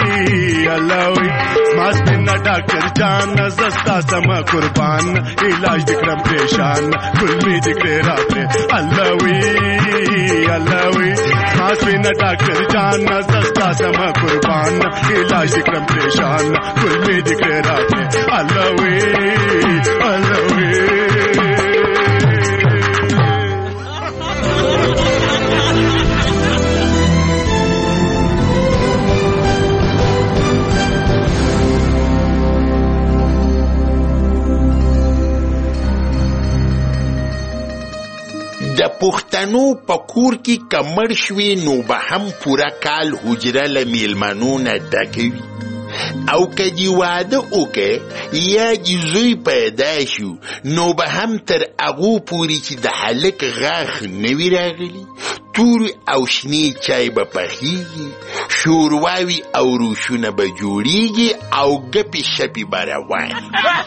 ماس نه ډاکټر جان سستا سما قربان علاج دکړم پریشان ګل می دکړه راته الله وی ماس نه ډاکټر جان سستا سما قربان علاج دکړم پریشان ګل می دکړه راته الله وی د پښتنو په کور کې کمر شوي نو به هم پوره کال حجره له میلمنو نه ډکه وي او که دې واده وکړې یا دې زوی پیدا شو نو به هم تر هغو پورې چې د هلک غاښ نه وي راغلي تورې او شنې چای به پخیږي شورواوي او روشونه به جوړیږي او ګپې شپې به روانې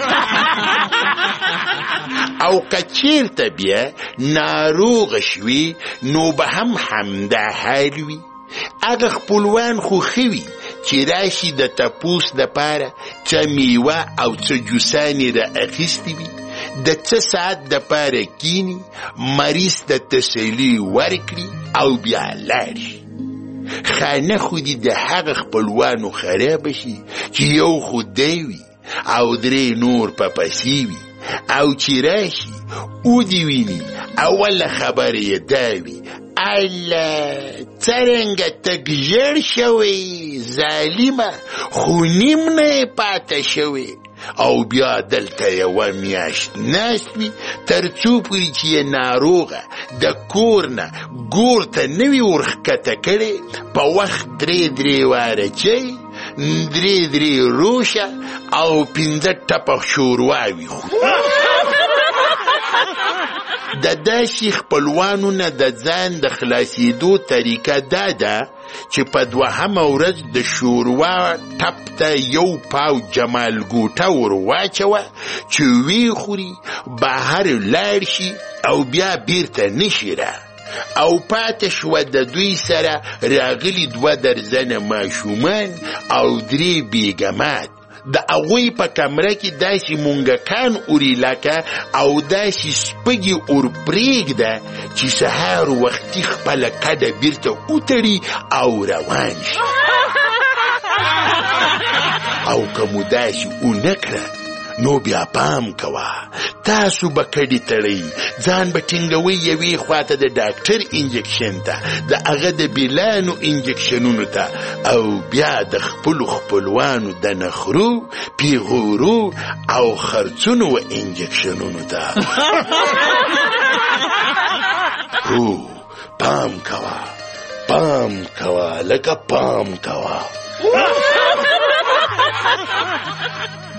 او که چیرته بیا ناروغه شوي نو به هم همدا حال وي هغه خپلوان خو ښه وي چې راشي د تپوس دپاره څه میوه او څه جوسانې را اخیستې وي د څه ساعت دپاره کینی مریض ته تسلي ورکړي او بیا لاړ شي خانه خو دې د هغه خپلوانو خرابه شي چې یو خو دی وي او درې نور په پسې وي او چې راشي او دې ویني اوله خبره یې دا وي الله څرنګه تک ژړ شوی ظالمه خو نیم نه یې پاته شوی او بیا دلته یوه میاشت ناست وي تر څو پورې چې یې ناروغه د کور نه ګور ته نه وي ورښکته کړې په وخت درې واره چای درې روشه او 15 ټپه شورواوي د داسې خپلوانو نه د ځان د خلاصېدو طریقه دا ده چې په 2مه ورځ د شوروا ټپ ته یو پاو جمال ګوټه ور واچوه چې وی خوري بهر لاړ شي او بیا بیرته نشي را او پاته شوه د دوی سره راغلي 2 درزنه ماشومان او 3 بیګمات د هغوی په کمره کې داسې مونږکان اوري لکه او داسې سپږې ور پرېږده چې سهار وختي خپله کډه بیرته وتړي او روان شي او که مو داسې ونه کړه نو بیا پام کوه تاسو به کډې تړئ ځان به ټینګوئ یوې خواته د ډاکټر انجکشن ته د هغه د بیلانو انجکشنونو ته او بیا د خپلو خپلوانو د نخرو پیغورو او خرڅونو و انجکشنونو ته هو پام کوه لکه پام کوه